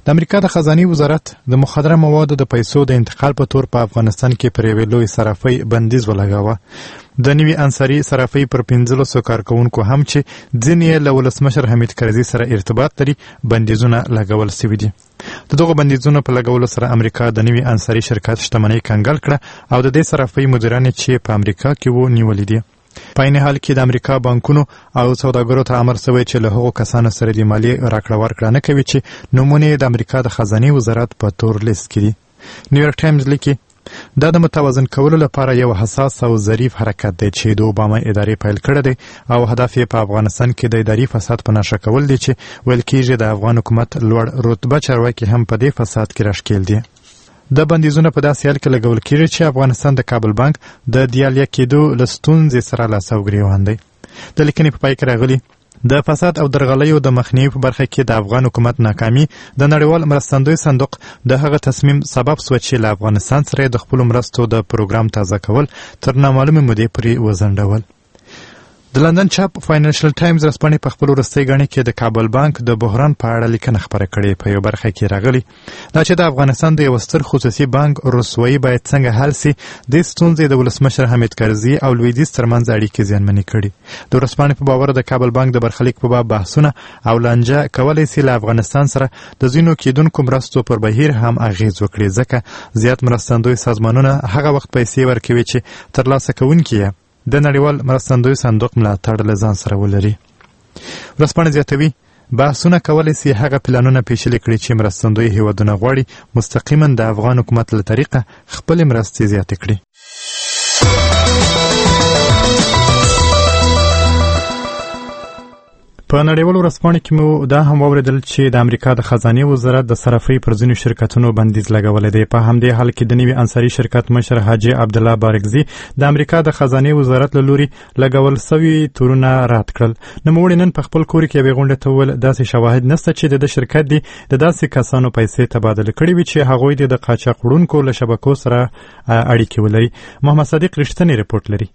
د امریکا د خزانه وزارت د مخدره موادو د پیسو د انتقال په تور په افغانستان کې پر یوې لوی صرافۍ بندیز ولګاوه. د نوي انصاري صرافۍ پر 15 کارکونکو هم چې ځینې له ولسمشر حمید کرزي سره ارتباط لري بندیزونه لګول شوي دي. د دغه بندیزونو په لګولو سره امریکا د نوي انصاري شرکت شتمنۍ کنګل کړه او د دې صرافۍ مدیران چې په امریکا کې وو نیولې دي. په عین حال کې د امریکا بانکونو او سوداګرو ته امر شوی چې له هغو کسانو سره د مالیې راکړه ورکړه نه کوي چې نومونه د امریکا د خزانه وزارت په تور لیست کې دي. نیویارک ټایمز لیکي دا د متوازن کولو لپاره یو حساس او ظریف حرکت دی چې د اوباما ادارې پیل کړی دی او هدف یې په افغانستان کې د اداري فساد په نښه کول دی چې ویل کېږي د افغان حکومت لوړ رتبه چارواکي هم په دې فساد کې راښکېل دي. د بندیزونه په داسې حال کې لګول کېږي چې افغانستان د کابل بانک د دیالیا کېدو له ستونزې سره لاس او ګریوان دی. د لیکنې په پای کې راغلي د فساد او درغلیو د مخنیوي په برخه کې د افغان حکومت ناکامي د نړیوال مرستندوی صندوق د هغه تصمیم سبب شو چې له افغانستان سره د خپلو مرستو د پروګرام تازه کول تر نامعلومې مودې پورې وځنډول. د لندن چاپ فاینانشل ټایمز رسپانې په خپل وروستۍ غاڼې کې د کابل بانک د بحران په اړه لیکنه خپره کړې. په یو برخه کې راغلي دا چې د افغانستان د یو ستر خصوصي بانک رسوایی باید څنګه حل سي د ستونزې د ولسمشر حمید کرزي او لویدیځ ترمنځ اړیکې زیانمنې کړي. د ورځپاڼې په باور د کابل بانک د برخلیک په باب بحثونه او لانجه کولی سي له افغانستان سره د ځینو کېدونکو مرستو پر بهیر هم اغیز وکړي ځکه زیات مرستندوی سازمانونه هغه وخت پیسې ورکوي چې ترلاسه کوونکي یې د نړیوال مرستندوی صندوق ملاتړ له ځان سره ولري. ورځپاڼه زیاتوي بحثونه کولی سي هغه پلانونه پیشلي کړي چې مرستندوی هیوادونه غواړي مستقیما د افغان حکومت له طریقه خپلې مرستې زیاتې کړي. په نړیوالو ورځپاڼو کې مو دا هم واورېدل چې د امریکا د خزانه وزارت د صرافۍ پر ځینو شرکتونو بندیز لګولی دی. په همدې حال کې د نوي انصاري شرکت مشر حاجي عبدالله بارګزي د امریکا د خزانه وزارت له لوري لګول سوي تورونه رد کړل. نوموړي نن په خپل کور کې یوې غونډې ته وویل داسې شواهد نشته چې د شرکت دی د داسې کسانو پیسې تبادله کړي وي چې هغوی د قاچاق وړونکو له شبکو سره اړیکې ولري. محمد صدیق رښتینی رپورټ لري.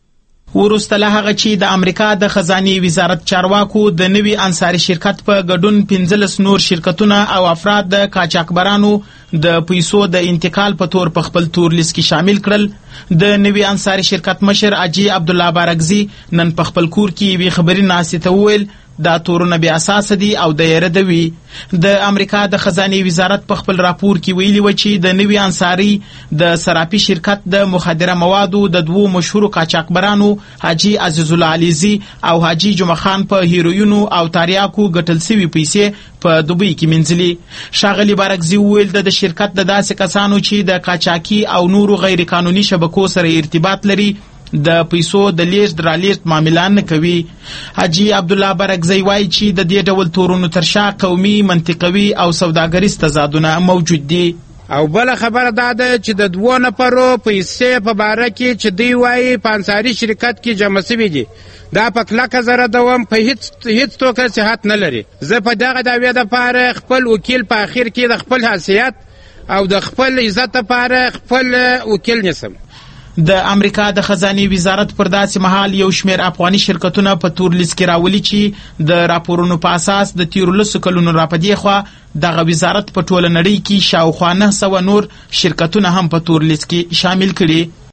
وروسته له هغه چې د امریکا د خزانه وزارت چارواکو د نوي انصاري شرکت په ګډون 15 نور شرکتونه او افراد د قاچاقبرانو د پیسو د انتقال په تور په خپل تور لیست کې شامل کړل، د نوي انصاري شرکت مشر حاجي عبدالله بارګزي نن په خپل کور کې وی خبري ناسته وویل دا تورونه بیا اساس دي او د يردوي. د امریکا د خزانه وزارت په خپل راپور کې ویلي و چې د نوي انصاري د صرافي شرکت د مخدره موادو د دوو مشهور قاچاقبرانو حاجي عزیز الله علیزي او حاجي جمعه خان په هیروینو او تاریاکو ګټل سوي پیسې په دوبۍ کې منځلي. شاغلي بارګزي ویل د شرکت د داسې کسانو چې د قاچاقي او نورو غیر قانوني شبکو سره ارتباط لري د پیسو د لیږد رالیږد معاملان نه کوي. حاجي عبدالله بارګزي وایي چې د دې ډول تورونو تر شا قومي، منطقوي او سوداګریز تضادونه موجود دي. او بل خبره دا ده چې د دوه نفرو پیسې په باره کې چې دوی وایي په انصاري شرکت کې جمع شوي دي دا په کلکه زره دوم په هیڅ توګه صحت نه لري. زه په دغه دعوې دپاره خپل وکیل په اخر کې د خپل حیثیت او د خپل عزت لپاره خپل وکیل نیسم. د امریکا د خزانه وزارت پر داسې مهال یو شمیر افغاني شرکتونه په تور لیست کې راولي چې د راپورونو په اساس د تیرو 10 کلونو راپدې خوا دغه وزارت په ټوله نړۍ کې شاوخوا 900 نور شرکتونه هم په تور لیست کې شامل کړي.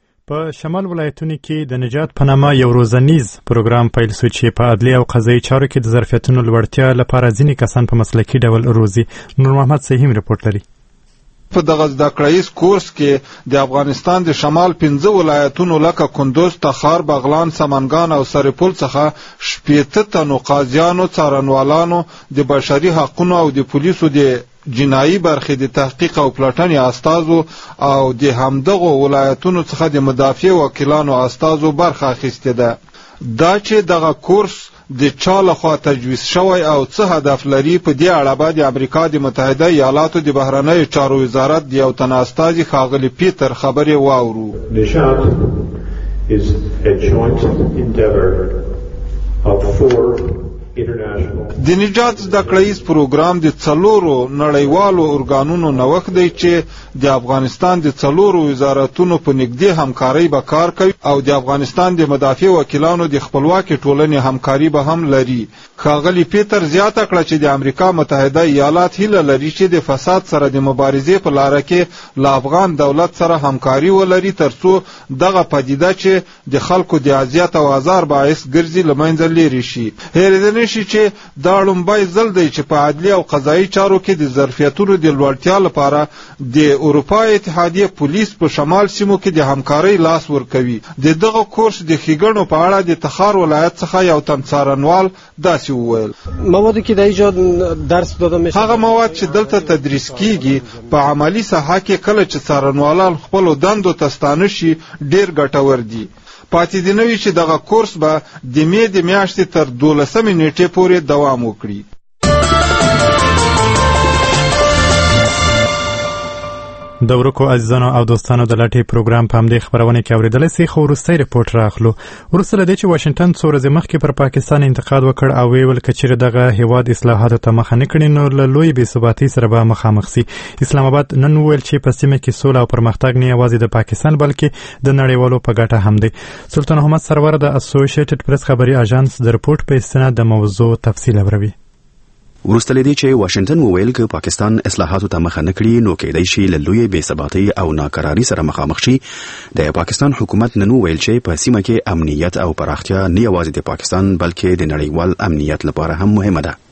په شمال ولایتونو کې د نجات په نامه یو روزنیز پروګرام پیل شو چې په عدلي او قضایي چارو کې د ظرفیتونو لوړتیا لپاره ځینې کسان په مسلکي ډول روزي. نور محمد سهیم رپورټ لري. په دغه زده کړایز کورس کې د افغانستان د شمال 15 ولایتونو لکه کندوز، تخار، بغلان، سمنګان او سرپل څخه 80 تنو قاضیانو، څارنوالانو، د بشري حقوقو او د پولیسو د جنایي برخې د تحقیق او پلاټنې استازو او د همدغو ولایتونو څخه د مدافع وکیلانو استازو برخه اخیسته ده. دا چې دغه کورس د چا لخوا تجویز شوی او څه هدف لري په دې اړه به د امریکا د متحده ایالاتو د بهرنیو چارو وزارت د یو تن استازي ښاغلي پیټر خبرې واورو. Nishant is a joint endeavor of 4 د نجات زده کړیز پروګرام د 4 نړیوالو ارګانونو نوښت دی چې د افغانستان د 4 وزارتونو په نږدې همکارۍ به کار کوي او د افغانستان د مدافع وکیلانو د خپلواکي ټولنې همکاري به هم لري. ښاغلي پیټر زیاته کړه چې د امریکا متحده ایالات هیله لري چې د فساد سره د مبارزې په لاره کې له افغان دولت سره همکاري ولري ترڅو دغه پدیده چې د خلکو د اذیت او آزار باعث ګرځي له منځه لیرې شي. هېرېدنې شي چې دا لومبی ځل دی چې په عدلي او قضایي چارو کې د ظرفیتونو د لوړتیا لپاره د اروپا اتحادیه پولیس په شمال سیمو کې د همکارۍ لاس ورکوي. د دغه کورس د ښېګڼو په اړه د تخار ولایت څخه یو تن څارنوال داسې وویل: موادی که در اینجا درس داده میشه، هغه مواد چې دلته تدریس کیږي په عملی ساحه کې کله چې څارنوالان خپلو دندو ته ستانه شي ډېر ګټور دي. پاتې دی نوي چې دغه کورس به د مې د میاشتې تر 12 نیټې پورې دوام وکړي. د ورکو عزیزانو او دوستانو د لاټي پروګرام په همدې خبرونه کې اوریدل سي. خو وروستي رپورټ راخلو. وروسته له دې چې واشنگټن څو ورځې مخکې پر پاکستان انتقاد وکړ او ویل کچېر دغه هیواد اصلاحاتو ته مخه نه کړي نو له لوی بې ثباتۍ سره به مخامخ سي. اسلام آباد نن ویل چې په سیمه کې سوله او پرمختګ نه یوازې د پاکستان بلکې د نړیوالو په ګټه هم دی. سلطان محمد سرور د اسوسییټډ پریس خبري اژانس د رپورټ په استناد د موضوع تفصیل اوروي. وروسته لدی چې واشنگټن وویل چې پاکستان اصلاحاتو ته مخه نه کړي نو کېدای شي له لوی بې ثباتۍ او ناکراري سره مخامخ شي. د پاکستان حکومت نن وویل چې په سیمه کې امنیت او پراختیا نه یوازې د پاکستان بلکې د نړیوال امنیت لپاره هم مهمه ده.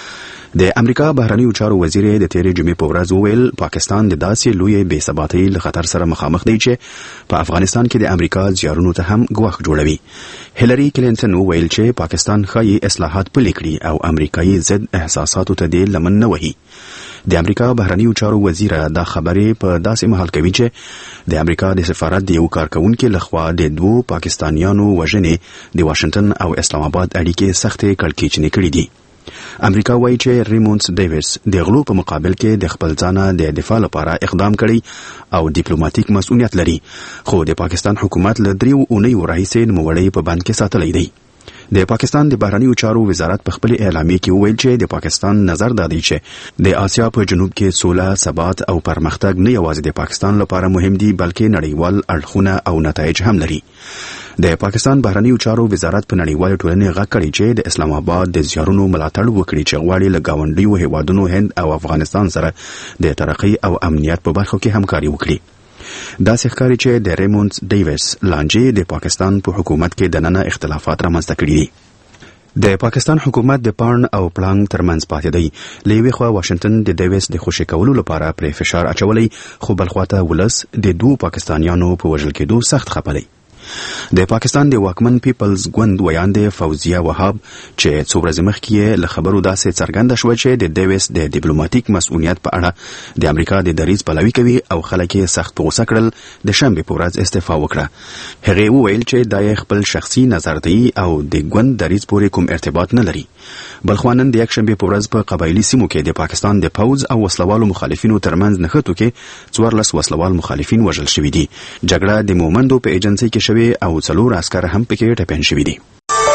د امریکا بهرنیو چارو وزیر د تیرې جمعې په ورځ وویل پاکستان د داسې لوی بې ثباتۍ له خطر سره مخامخ دی چې په افغانستان کې د امریکا زیارونو ته هم ګواښ جوړوي. هیلری کلینټن وویل چې پاکستان ښایي اصلاحات پلي کړي او امریکایي ضد احساساتو ته دې لمن نه وهي. د امریکا بهرنیو چارو وزیر دا خبرې په داسې مهال کوي چې د امریکا د سفارت د یو کارکونکو لخوا د 2 پاکستانیانو وژنې د واشنگټن او اسلام آباد اړیکې سختې کړکېچنې کړې دي. امریکا وایي چې ریمونز ډیویس د غلو په مقابل کې د خپل ځانه د دفاع لپاره اقدام کړی او ډیپلوماټیک مسؤلیت لري خو د پاکستان حکومت له 3 اونیو راهیسې نوموړی په بند کې ساتلی دی. د پاکستان د بهرنیو چارو وزارت په خپل اعلامیه کې وویل چې د پاکستان نظر دادی چې د آسیا په جنوب کې سوله، ثبات او پرمختګ نه یوازې د پاکستان لپاره مهم دي بلکې نړیوال اړخونه او نتایج هم لري. د پاکستان بهرنیو چارو وزارت په نړیوال ټولنې غږ کړی چې د اسلام آباد د زیارونو ملاتړ وکړي چې غواړي له ګاونډیو هیوادونو هند او افغانستان سره د ترقۍ او امنیت په برخو کې همکاري وکړي. دا ښکاري چې د ریمونز ډیویس لانجې د پاکستان په حکومت کې د نننه اختلافات رامنځته کړي دي. د پاکستان حکومت د پان او پلانګ ترمنځ پاتې دی. لوی خو واشنگټن د ډیویس د خوشی کولو لپاره پر فشار اچولای خو بلخواته ولس د 2 پاکستانیانو په وژل کېدو سخت خپه. د پاکستان د واکمن پیپلز ګوند ویاندې فوزیه وهاب چې څو ورځې مخکې له خبرو داسې څرګنده شوه چې د ډیویس د ډیپلوماټیک مسؤلیت په اړه د امریکا د دریځ پلوي کوي او خلک یې سخت په غوسه کړل د شنبې په ورځ استعفا وکړه. هغې وویل چې دا یې خپل شخصي نظر دی او د ګوند دریځ پورې کوم ارتباط نه لري. بلخوانن د یک شنبې په ورځ په قبایلي سیمو کې د پاکستان د پوز او وسلوالو مخالفینو ترمنځ نښتو کې 14 وسلوال مخالفین وژل شوي دي. جګړه د مومندو په ایجنسۍ کې شوې او 4 عسكر هم پکې ټپین شوي دي.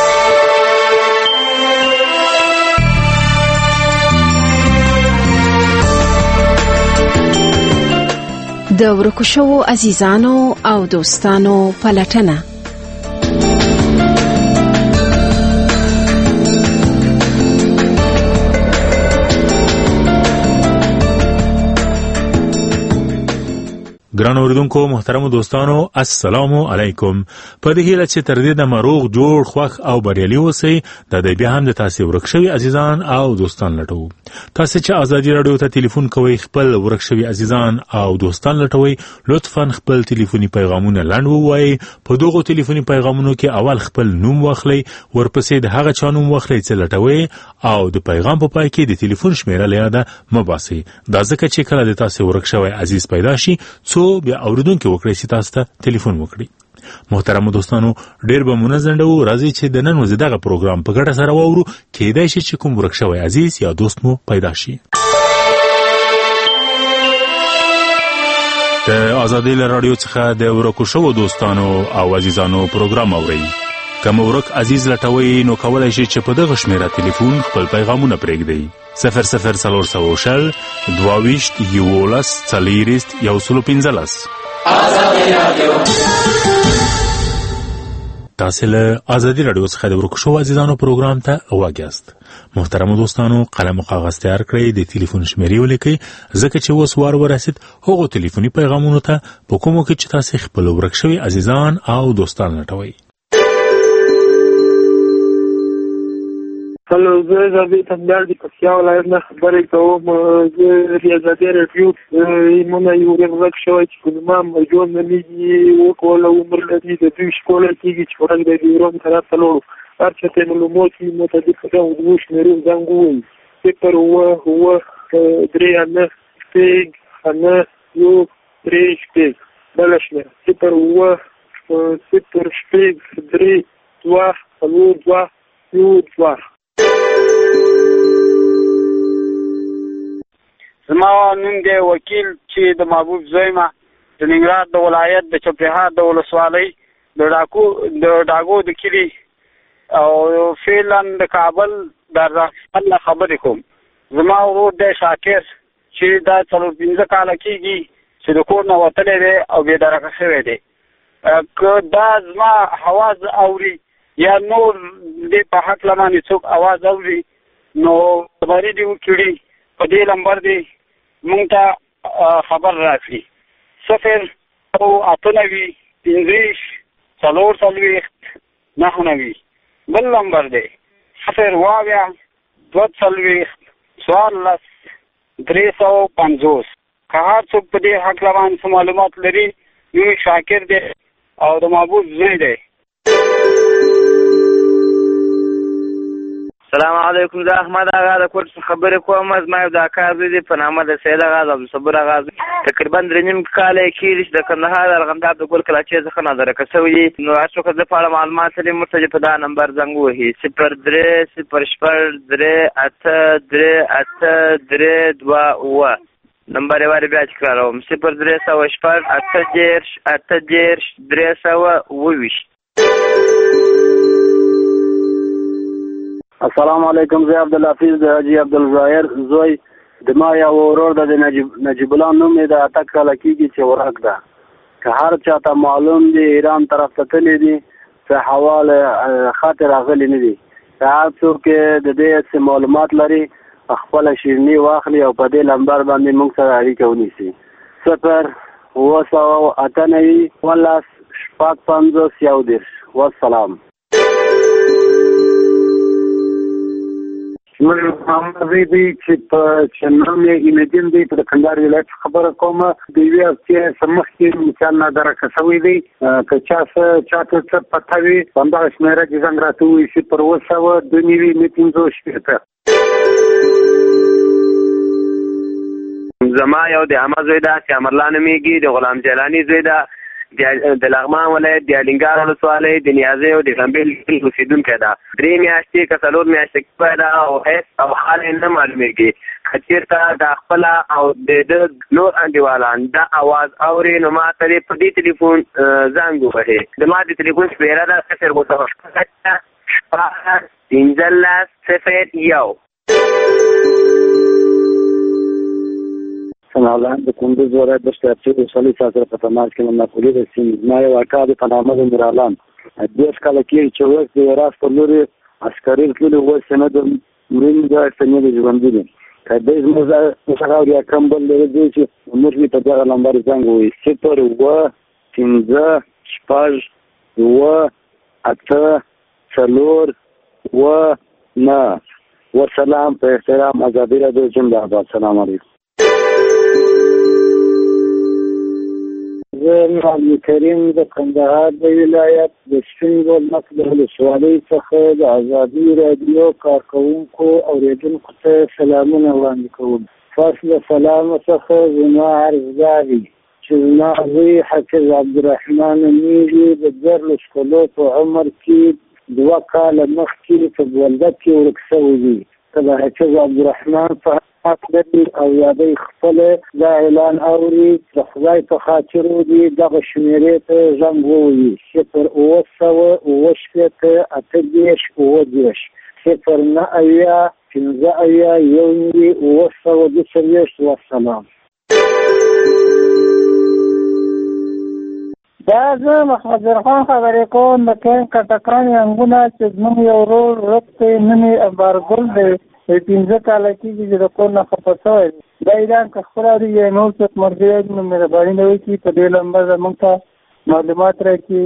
د ورکو شوو عزیزانو او دوستانو پلټنه. ګران اوریدونکو محترم دوستانو السلام علیکم. په دې هیله چې تر دې د مروغ جوړ خوښ او بریالي اوسئ د بیا هم د تاسو ورک شوي عزیزان او دوستان لټو. تاسو چې ازادي رادیو ته ټلیفون کوئ خپل ورک شوي عزیزان او دوستان لټوي لطفا خپل ټلیفوني پیغامونه لاندې ووایئ. په دغه ټلیفوني پیغامونو کې اول خپل نوم واخلئ ورپسې د هغه چا نوم واخلئ چې لټوي او د پیغام په پای کې د ټلیفون شمیره لیاده مباسي. دا ځکه چې کله د تاسو ورک شوی عزیز پیدا شي څو بیا اوریدونکو وکړي چې تاسو ته ټلیفون وکړي. محترم دوستانو ډیر به منځنډو راځي چې د نن ورځې دغه پروګرام په ګډه سره وورو کېدای شي چې کوم ورک شوی عزیز یا دوست مو پیدا شي. د آزادي رادیو څخه د ورکو شوو دوستانو او عزیزانو پروګرام اورئ. که مو ورک عزیز لټوي نو کولای شي چې په دغه شمیره ټلیفون خپل پیغامونه پرېږدئ 00400 22 11 40 115. تاسو له ازادي رادیو څخه د ورک شو عزیزانو پروګرام ته واګیاست. محترم دوستانو قلم او کاغذ تیار کړئ د ټلیفون شمیرې ولیکئ ځکه چې اوس وار ورسید هغو ټلیفوني پیغامونو ته په کومو کې چې تاسو خپل ورک شوي عزیزان او دوستان لټوئ. هلو زه زابې تندار د پکتیا ولایت نه خبرې کوم. زه ریاضیاتي رادیو ایمونه یو غږ شوی چې په زما ژوند نه مې وکوله عمر لري د دوی شکوله کېږي چې ورک د ډیورم طرف ته لاړو هر چا ته معلومات وي مو ته د ښه دوه شمېرې زنګ ووایي 0 بله شمېره 0 زما نوم دی وکیل چې د محبوب زویمه د ننګرهار د ولایت د چپرهار د ولسوالۍ د ډاګو د کلي او فعلا د کابل د راځل خبرې کوم. زما ورور دی شاکر چې دا 4-5 کاله کېږي چې د کور نه وتلی دی او بېدرکه شوی دی. که دا زما حواز اوري یا نور دې په هکله باندې څوک اواز اوري نو خبرې دې وکړي په دې نمبر دی مونږ ته خبر راکړي 0-8-95-4-40 بل نمبر دی 0-2-4-350 که هر څوک په دې هکله باندې معلومات لري یو شاکر دی او د محبوب زوی دی. السلام علیکم. زه احمد آغا د کوټ څخه خبرې کوم. زما یو د اکا زوی دی په نامه د سید آغا د عبدالصبور آغا تقریبا 3.5 کاله یې کېږي چې د کندهار د ارغنداب د ګل کلاچې څخه نادرکه شوی دی. نو هر څوک د په اړه معلومات لري موږ ته په دا نمبر زنګ ووهي 0-3-0-8-3-8-3-2 نمبر یې وارې بیا تکراروم 0-3-8-8-3-22. السلام علیکم. زه عبدالحفیظ د حاجي عبدالظاهر زوی د ما یو ورور د نجیب الله نوم یې د 8 کاله کېږي چې ورک ده. که هر چاته معلوم دی ایران طرف ته تللی دي څه حواله خاطر راغلی نه دي. که هر څوک د دې څه معلومات لري خپله شیریني واخلي او په دې نمبر باندې موږ سره اړیکه ونیسي 0-9-98-15-10. والسلام. محمد زوی دی چې په چنم یې ایمدین دی په کندهار ولایت خبره کوم. د یوې هفتې څخه مخکې مثال نادرکه شوی دی. که چاته څه پته وي همدغه شمېره کې زنګ راته ووایي 0-2-9-95. زما یو د عامه زوی ده چې امرالله نومېږي د غلام جیلاني زوی ده د لغمان ولایت د الینګار ولسوالۍ د نیازۍ او د غمبیل اوسېدونکی ده. 3 میاشتې که 4 میاشتې کېږي ده او هېڅ او حال یې نه معلومېږي. که چېرته د خپله او د نور انډیوالان دا اواز اوري نو ما ته دې په دې ټلیفون زنګ ووهي. د ما د ټلیفون شمېره ده 0-15-01. سنالان د کندوز ولایت د شتارچي ولسوالۍ سره په تماس کې مسؤلیت سیمه ما یو اکا د پنامه د نورالان 10 کاله کې چې وس د راس په لوري عسکري تللی و سند مرین د سنې د ژوند دي. کله زموږ سره یو کم بل دی چې موږ په دغه نمبر زنګ ووي 0-2-5-8-4-9. والسلام. په احترام ازادي رادیو زنده باد. السلام علیکم. زه محمد کریم د کندهار د ولایت د سپینګل نقد ولسوالۍ څخه د ازادي رادیو کارکوونکو اوریدونکو ته سلامونه وړاندې کوم. فاصله سلام څخه زما عرض دا دی چې زما زوی حافظ عبدالرحمن نومیږي د 14 کالو په عمر کې 2 کاله مخکې په بولدک کې ورک شوی دی. که د حافظ عبدالرحمن په حق لري او یا دوی خپل دا اعلان اوري د خدای په خاطر دي دغه شمیرې ته زنګ ووهي 0 والسلام. دا زه محمد زرخان خبرې کوم د کین کټکانې انګونه چې زموږ یو ورور ورک دی نوم یې ابارګل دی 15 کاله کېږي چې د کور نه خفه شوی دی. دا اعلان که خپل اوري یا نور څوک ملګری نو مهرباني نه وکړي په دې نمبر زموږ ته معلومات راکړي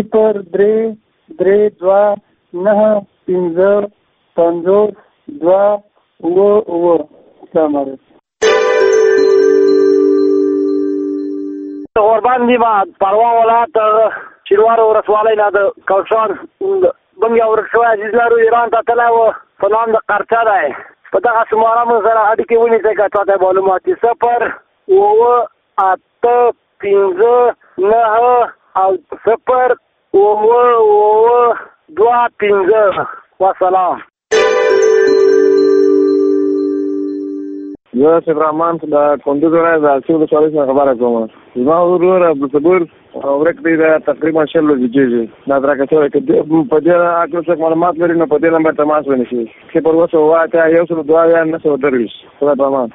0-3-3-2-9-5-2-2. السلام علیکم. قربان دي ما پروان ولایت شیروار ولسوالۍ نه د کوشان بم یو ورکشوی عزیز لرو ایران ته تللی و په نام د قرچه دی په دغه شماره مو سره اړیکې ونیسئ که چاته معلومات دي 0-8-5-9-0-9-2-5 والسلام. زه شیخ رحمان د کندوز ولایت د السي ولسوالۍ څخه خبره کوم. زما ورور عبدالصبور ورک دی دا تقریبا 6 ورځې کېږي نادرکه شوی که په دې اړه څوک معلومات لري نو په دې نمبر تماس ونیسي 0-9-1-2-9-930. خدای په امان.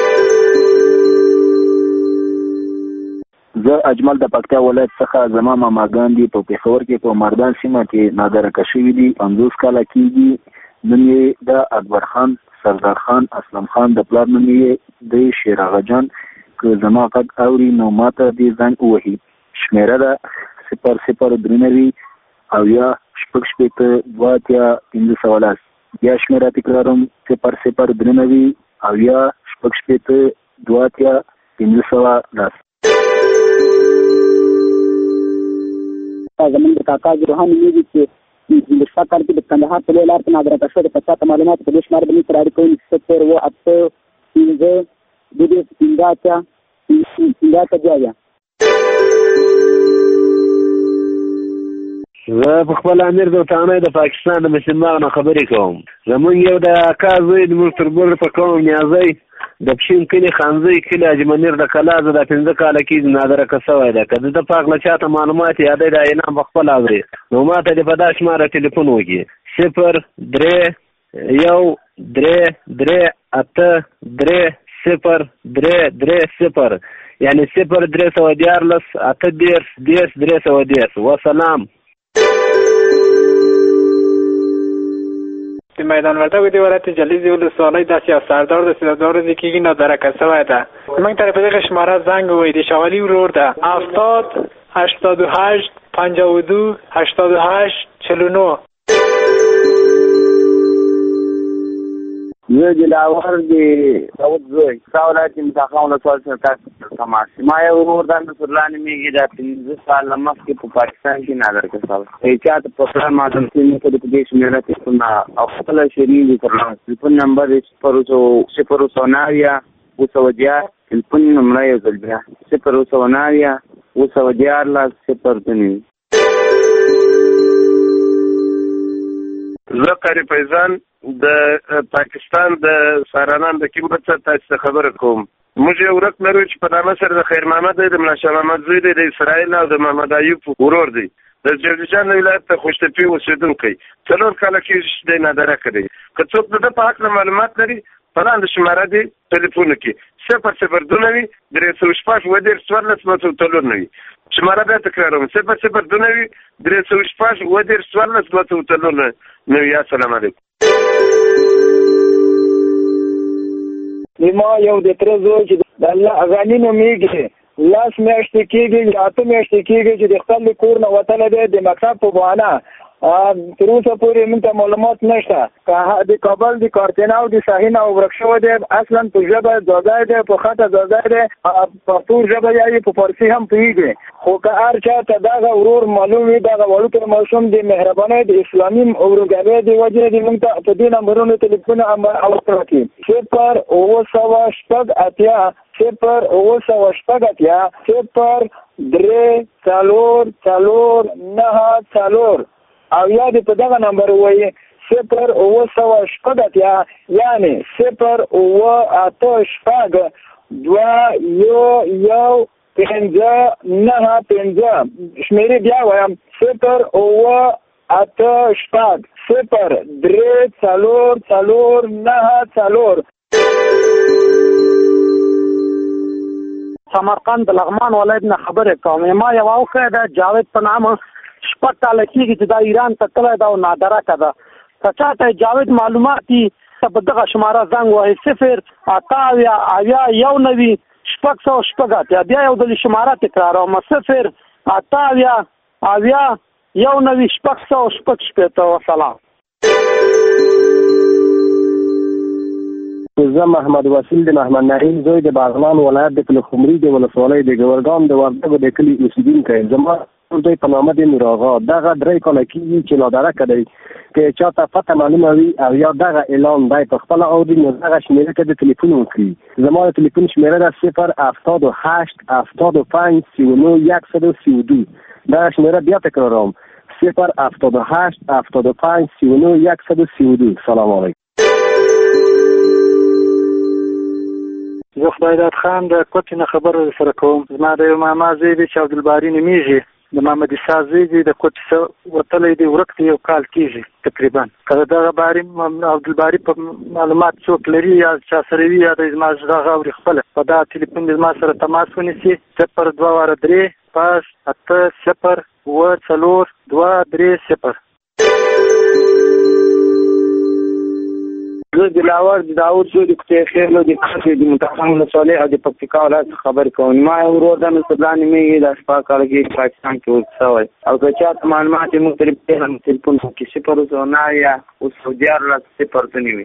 زه اجمل د پکتیا ولایت څخه زما ماماګان دي په پېښور کې په مردان سیمه کې نادرکه شوي دي 50 کاله کېږي. نوم یې د اکبر خان سردار خان اسلم خان د پلار نوم یې د شیر آغا جان. که زما غږ اوري نو ماته دې زنګ ووهي. شمیره ده 0-0-93-2-5-15. بیا شمیره تکرارم 0-0-93-2-5-15. زمونږ د کاکا جروحان نومېږي چې د شپه کال کې د کندهار په لوی لار کې نادرکه شوی د چاته معلومات په دې شمار باندې سره اړیکه ونیسي 0-8-5-2-5-15. زه په خپل امیر د وطنۍ د پاکستان د مسلمان نه خبرې کوم. زمونږ یو د اکا زوی د مرتربور په قوم نیازی د پښین کلي خانزی کلي حاجي منیر د کلازه د 15 کاله کې نادرکه شوی ده. که د پاک له چاته معلومات یادې د اعلان په خپل اوري نو ماته د په دا شماره ټلیفون وکړي 0-3-3-8-3-0-3-3-0 یعنی 0-3-8-10-10-310. والسلام. د میدان وردګو د ولایت جلیزې ولسوالۍ داسې یو سردار د 13 ورځې کېږي نادرکه شوی ده. موږ ته په دغه شماره زنګ ووهئ. د شاولي ورور ده 70-88-52-88-49. زه دلاور دی داود زوی ولایت متخاون ولسوالۍ څخه تماس. ما یو ورور د نصرالله نومېږي دا 15 کاله مخکې په پاکستان کې نادرکه شوی. چا ته په پلان معلوم شوي نه کړي په دې شمېره تلیفون او خپله شیرین دي کړل. تلیفون نمبر یې 0-0-9-210. تلیفون نمره یو ځل بیا 0-0-9-210. زه قاری فیضان د پاکستان د سارانان د کیمبر څخه تاسو خبره کوم. موږ یو ورک لرو چې په نامه سره د خیر محمد دی د ملاشاه محمد زوی دی د اسرائیل او د محمد ایوب ورور دی د جوزجان ولایت ته خوشتپی اوسېدونکی 4 کاله کېږي چې دی نادرکه دی. که څوک د په حق معلومات لري په لاندې شماره دی ټلیفون وکړي 0-0-2-14-14 شماره بیا تکراروم 0-0-2-14-14. السلام علیکم. ما یو د تر زوی چې د الله غنی نومېږي 10 میاشتې کېږي یا 8 میاشتې کېږي چې د خپل کور نه وتلی دی د مکتب په بهانه. تر اوسه پورې موږ ته معلومات نشته. د کابل د کارتناو د ساحې نه ورک شوی دی. اصلا په ژبه ځاځی دی په خطه ځاځی دی پښتو ژبه یې په فارسي هم پوهېږي. خو که هر چا ته دغه ورور معلوم وي دغه وړوکی ماشوم د مهربانۍ د اسلامي ورورګلوۍ د وجې د موږ ته په دې نمبرونو تلیفون اوسته کړي 0-9-3-4-4-9 او یا دې په دغه نمبر ووایي 0 یعنی 0 اوه اته شپږ 2 1 5 9 5 شمیرې بیا وایم 0 اوه اته شپږ 0 3 4 9 4 سمرقند د لغمان ولایت نه خبرې کوم. ما یو اوخه د جاوید په نامه شپږ کاله کېږي چې دا ایران ته تللی ده او نادرکه ده. که چاته جاوید معلومات دي په دغه شماره زنګ وهي 0 8 9 9 606 بیا یو د شماره تکراروم 0 8 9 606 وسلام. زه محمد وسیل د محمد نعیم زوی د باغلان ولایت د پلخمري د ولسوالۍ د ګورګان د وردګو د کلي اوسیدونکی زما دوی په نامه د میر آغا دغه 3 کاله کېږي چې نادرکه دی. که چاته پته معلومه وي او یا دغه اعلان دی په خپله اوري نو دغه شمېرې ته د تلیفون وکړي. زما د تلیفون شمېره ده 078 75 39 132. دغه شمېره بیا تکراروم 078 75 39 132. سلام علیکم. زه خدایداد خان د کوټې نه خبره سره کوم. زما د یو ماما زوی دی چې عبدالباري نومیږي، د محمد عیسی زوی دی، د کوټې څخه وتلی دی، ورک دی، یو کال کېږي تقریبا. که د دغه باري عبدالباري په معلومات څوک لري یا چا سره وي یا د زما غږ اوري خپله په دغه تلیفون د زما سره تماس ونیسي 02 5 8 0 4 2 3 0. زه دلاور د داود زوی د کوټې خیر له د کښې د متخم ولسوالۍ او د پکتیکا ولایت خبرې کوم. ما یو ورور د نصرالله نومېږي، د شپږ کاله کې پاکستان کې اوسېد شوی او که چاته معلومات یې موږ ته تلیفون وکړي 0 0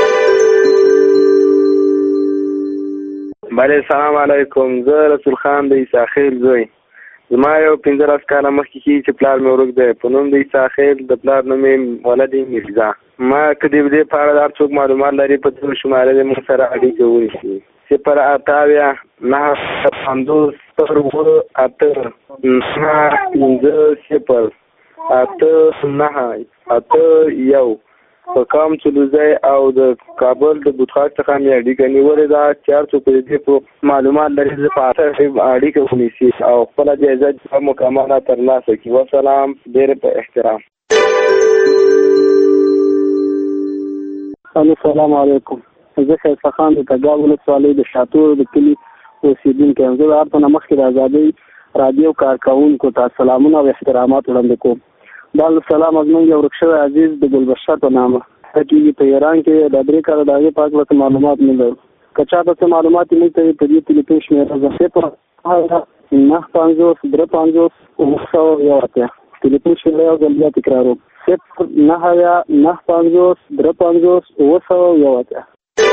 بله سلام علیکم. زه رسول خان د عیسی خیل زوی. زما یو 15 کاله مخکې کېږي چې پلار مې ورک دی. په نوم د عیسی خیل، د پلار نوم یې ولد میرزا. ما که د دې په اړه هر څوک معلومات لري په دغه شماره د موږ سره اړیکه ونیسي 0 8 9 5 8 9 په کام چلوځای او د کابل د بوتخاک څخه مې اړیکه نیولې ده. چار څوک د دې په معلومات لري زه په اساس اړیکه ونیسي او خپله جایزه مکمله ترلاسه کړي. وسلام. ډېر په احترام. السلام علیکم. زه ښایسته خان د تګاب ولسوالۍ د شاتور د کلي اوسېدونکی یم. زه د هر څه نه مخکې د ازادۍ راډیو کارکوونکو ته سلامونه او احترامات وړاندې کوم. بعد السلام زموږ یو ورک شوی عزیز د ګلبشر په نامه کېږي په ایران کې د 3 کاله د هغې په هکله څه معلومات نه لرو. که چاته څه معلومات یې موږ ته په دې تلیفون شمېره ده 0 9 5 تلیفون شمېره یو ځل بیا تکراروم 0 9 5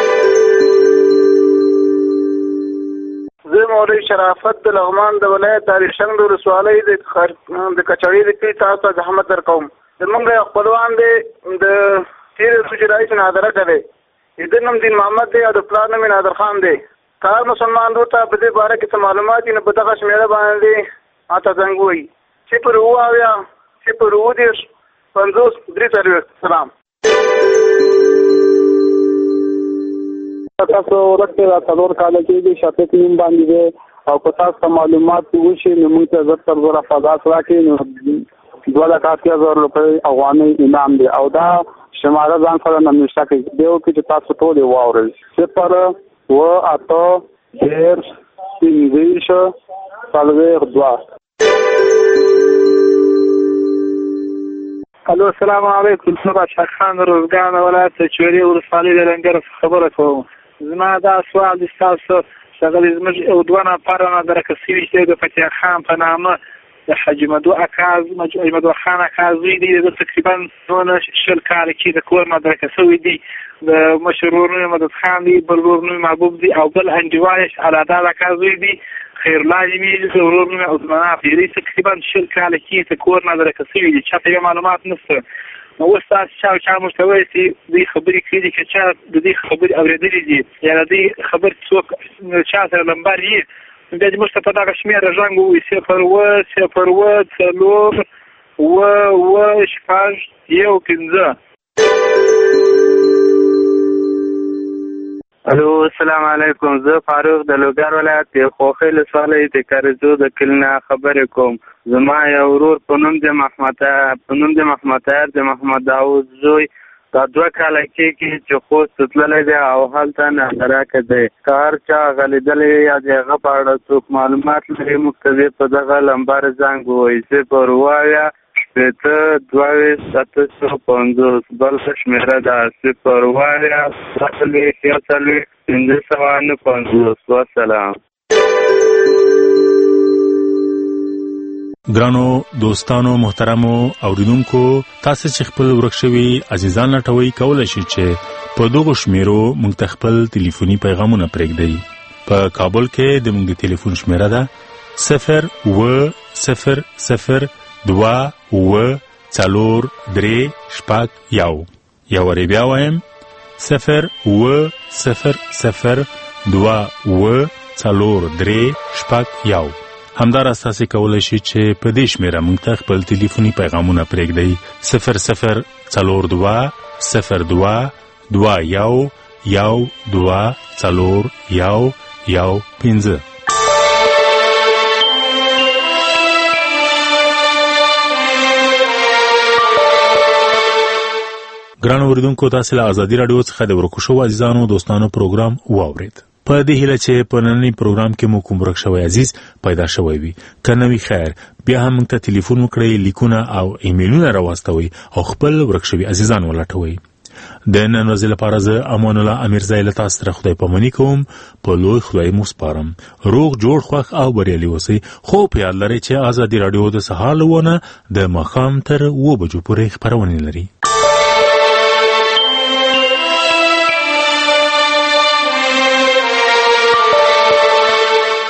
زه مولوي شرافت د لغمان د ولایت تاریخ د ولسوالۍ د کچړې د کلي تاسو ته زحمت درکوم. زمونږ یو خپلوان دی د تېرې ورځې چې رئیس نادرکه دی، د ده نوم دین محمد دی او د پلار نوم یې نادر خان دی. که هر مسلمان ورور ته په دې باره کې څه معلومات وي نو په دغه شمېره باندې ماته زنګ ووهي 0 50 43. سلام. تاسو ورته دا څلور کاله کېږي شفیق نوم باندې دی او که تاسو ته معلومات وشي نو موږ ته زر تر زره فضات راکړي نو 2,80,000 روپۍ افغانۍ انعام دی او دا شماره ځان سره نمشته کړئ دی وکړي چې تاسو ټول یې واورئ 0 8 0 الو السلام علیکم. زه بادشاه خان روزګان ولایت د چورې ولسوالۍ د لنګر خبره کوم. زما دا سوال د ستاسو څخه زموږ یو دوه نفره نادرکه شوي چې د فتح خان په نامه د حاجي مدو خان اکا زوی دی. د تقریبا 19 کاله کې د کور نادرکه شوی دی. د مشر ورور نوم مدد خان دی، بل ورور نوم محبوب دی او بل انډیوال یې علاداد اکا زوی دی. خیر الله نومېږي، د ورور نوم یې عثماناف دی. تقریبا 20 کاله کې د کور نادرکه شوي دي. چاته یې معلومات نشته. نو اوس تاسو چا موږ ته وایي چې دوی خبرې کړي دي، که چا د دې خبرې اورېدلې دي یا د دې خبرې څوک چا سره لمبر یي نو بیا دې موږ ته په دغه شمېره زنګ ووایي 0 0 4 5 1 5. الو السلام علیکم. زه فاروق د لوګر ولایت د خوخیل ولسوالۍ د کرزو د کلنا خبرې کوم. زما یو ورور په نوم د محمد طاهر د محمد داوود زوی دا 2 کاله کېږي چې خوست تللی دی او هلته نظراکه دی. که هر چا غلیدلی یا د هغه په اړه څوک معلومات لري موږ ته په دغه لمبر زنګ ووایي 0 شپېته 22 750 بل شمېره ده 0 550. والسلام. ګرانو دوستانو محترمو اوریدونکو تاسو چې خپل ورکشوي عزیزان لټوي کولای شئ چې په دغه شمیرو موږ ته خپل ټلیفوني پیغامونه پرېږدئ. په کابل کې د موږ د ټلیفون شمیره ده 0 یو وری بیا وایم 0 همدار اساسي کولای شي چې په دې شمیره موږ ته خپل ټلیفوني پیغامونه پرېږدئ 0022122 ګران اوریدونکو تاسو له ازادي رادیو څخه د ورکشو عزیزانو دوستانو پروګرام واورید. په دې هیله چې په نننی پروګرام کې مو کوم ورکشوي عزیز پیدا شوی وي. که نوی خیر بیا هم موږ ته ټلیفون وکړئ، لیکونه او ایمیلونه راواستوئ او خپل ورکشوي عزیزان ولټوئ. د نن ورځې لپاره زه امان الله امیرزی له تاسو سره خدای پاماني کوم. په لوی خدای مو سپارم. روغ جوړ خوښ او بریالي اوسئ. خو په یاد لرئ چې ازادي رادیو د سهار له 9 د ماښام تر 2 بجو پورې خپرونې لري.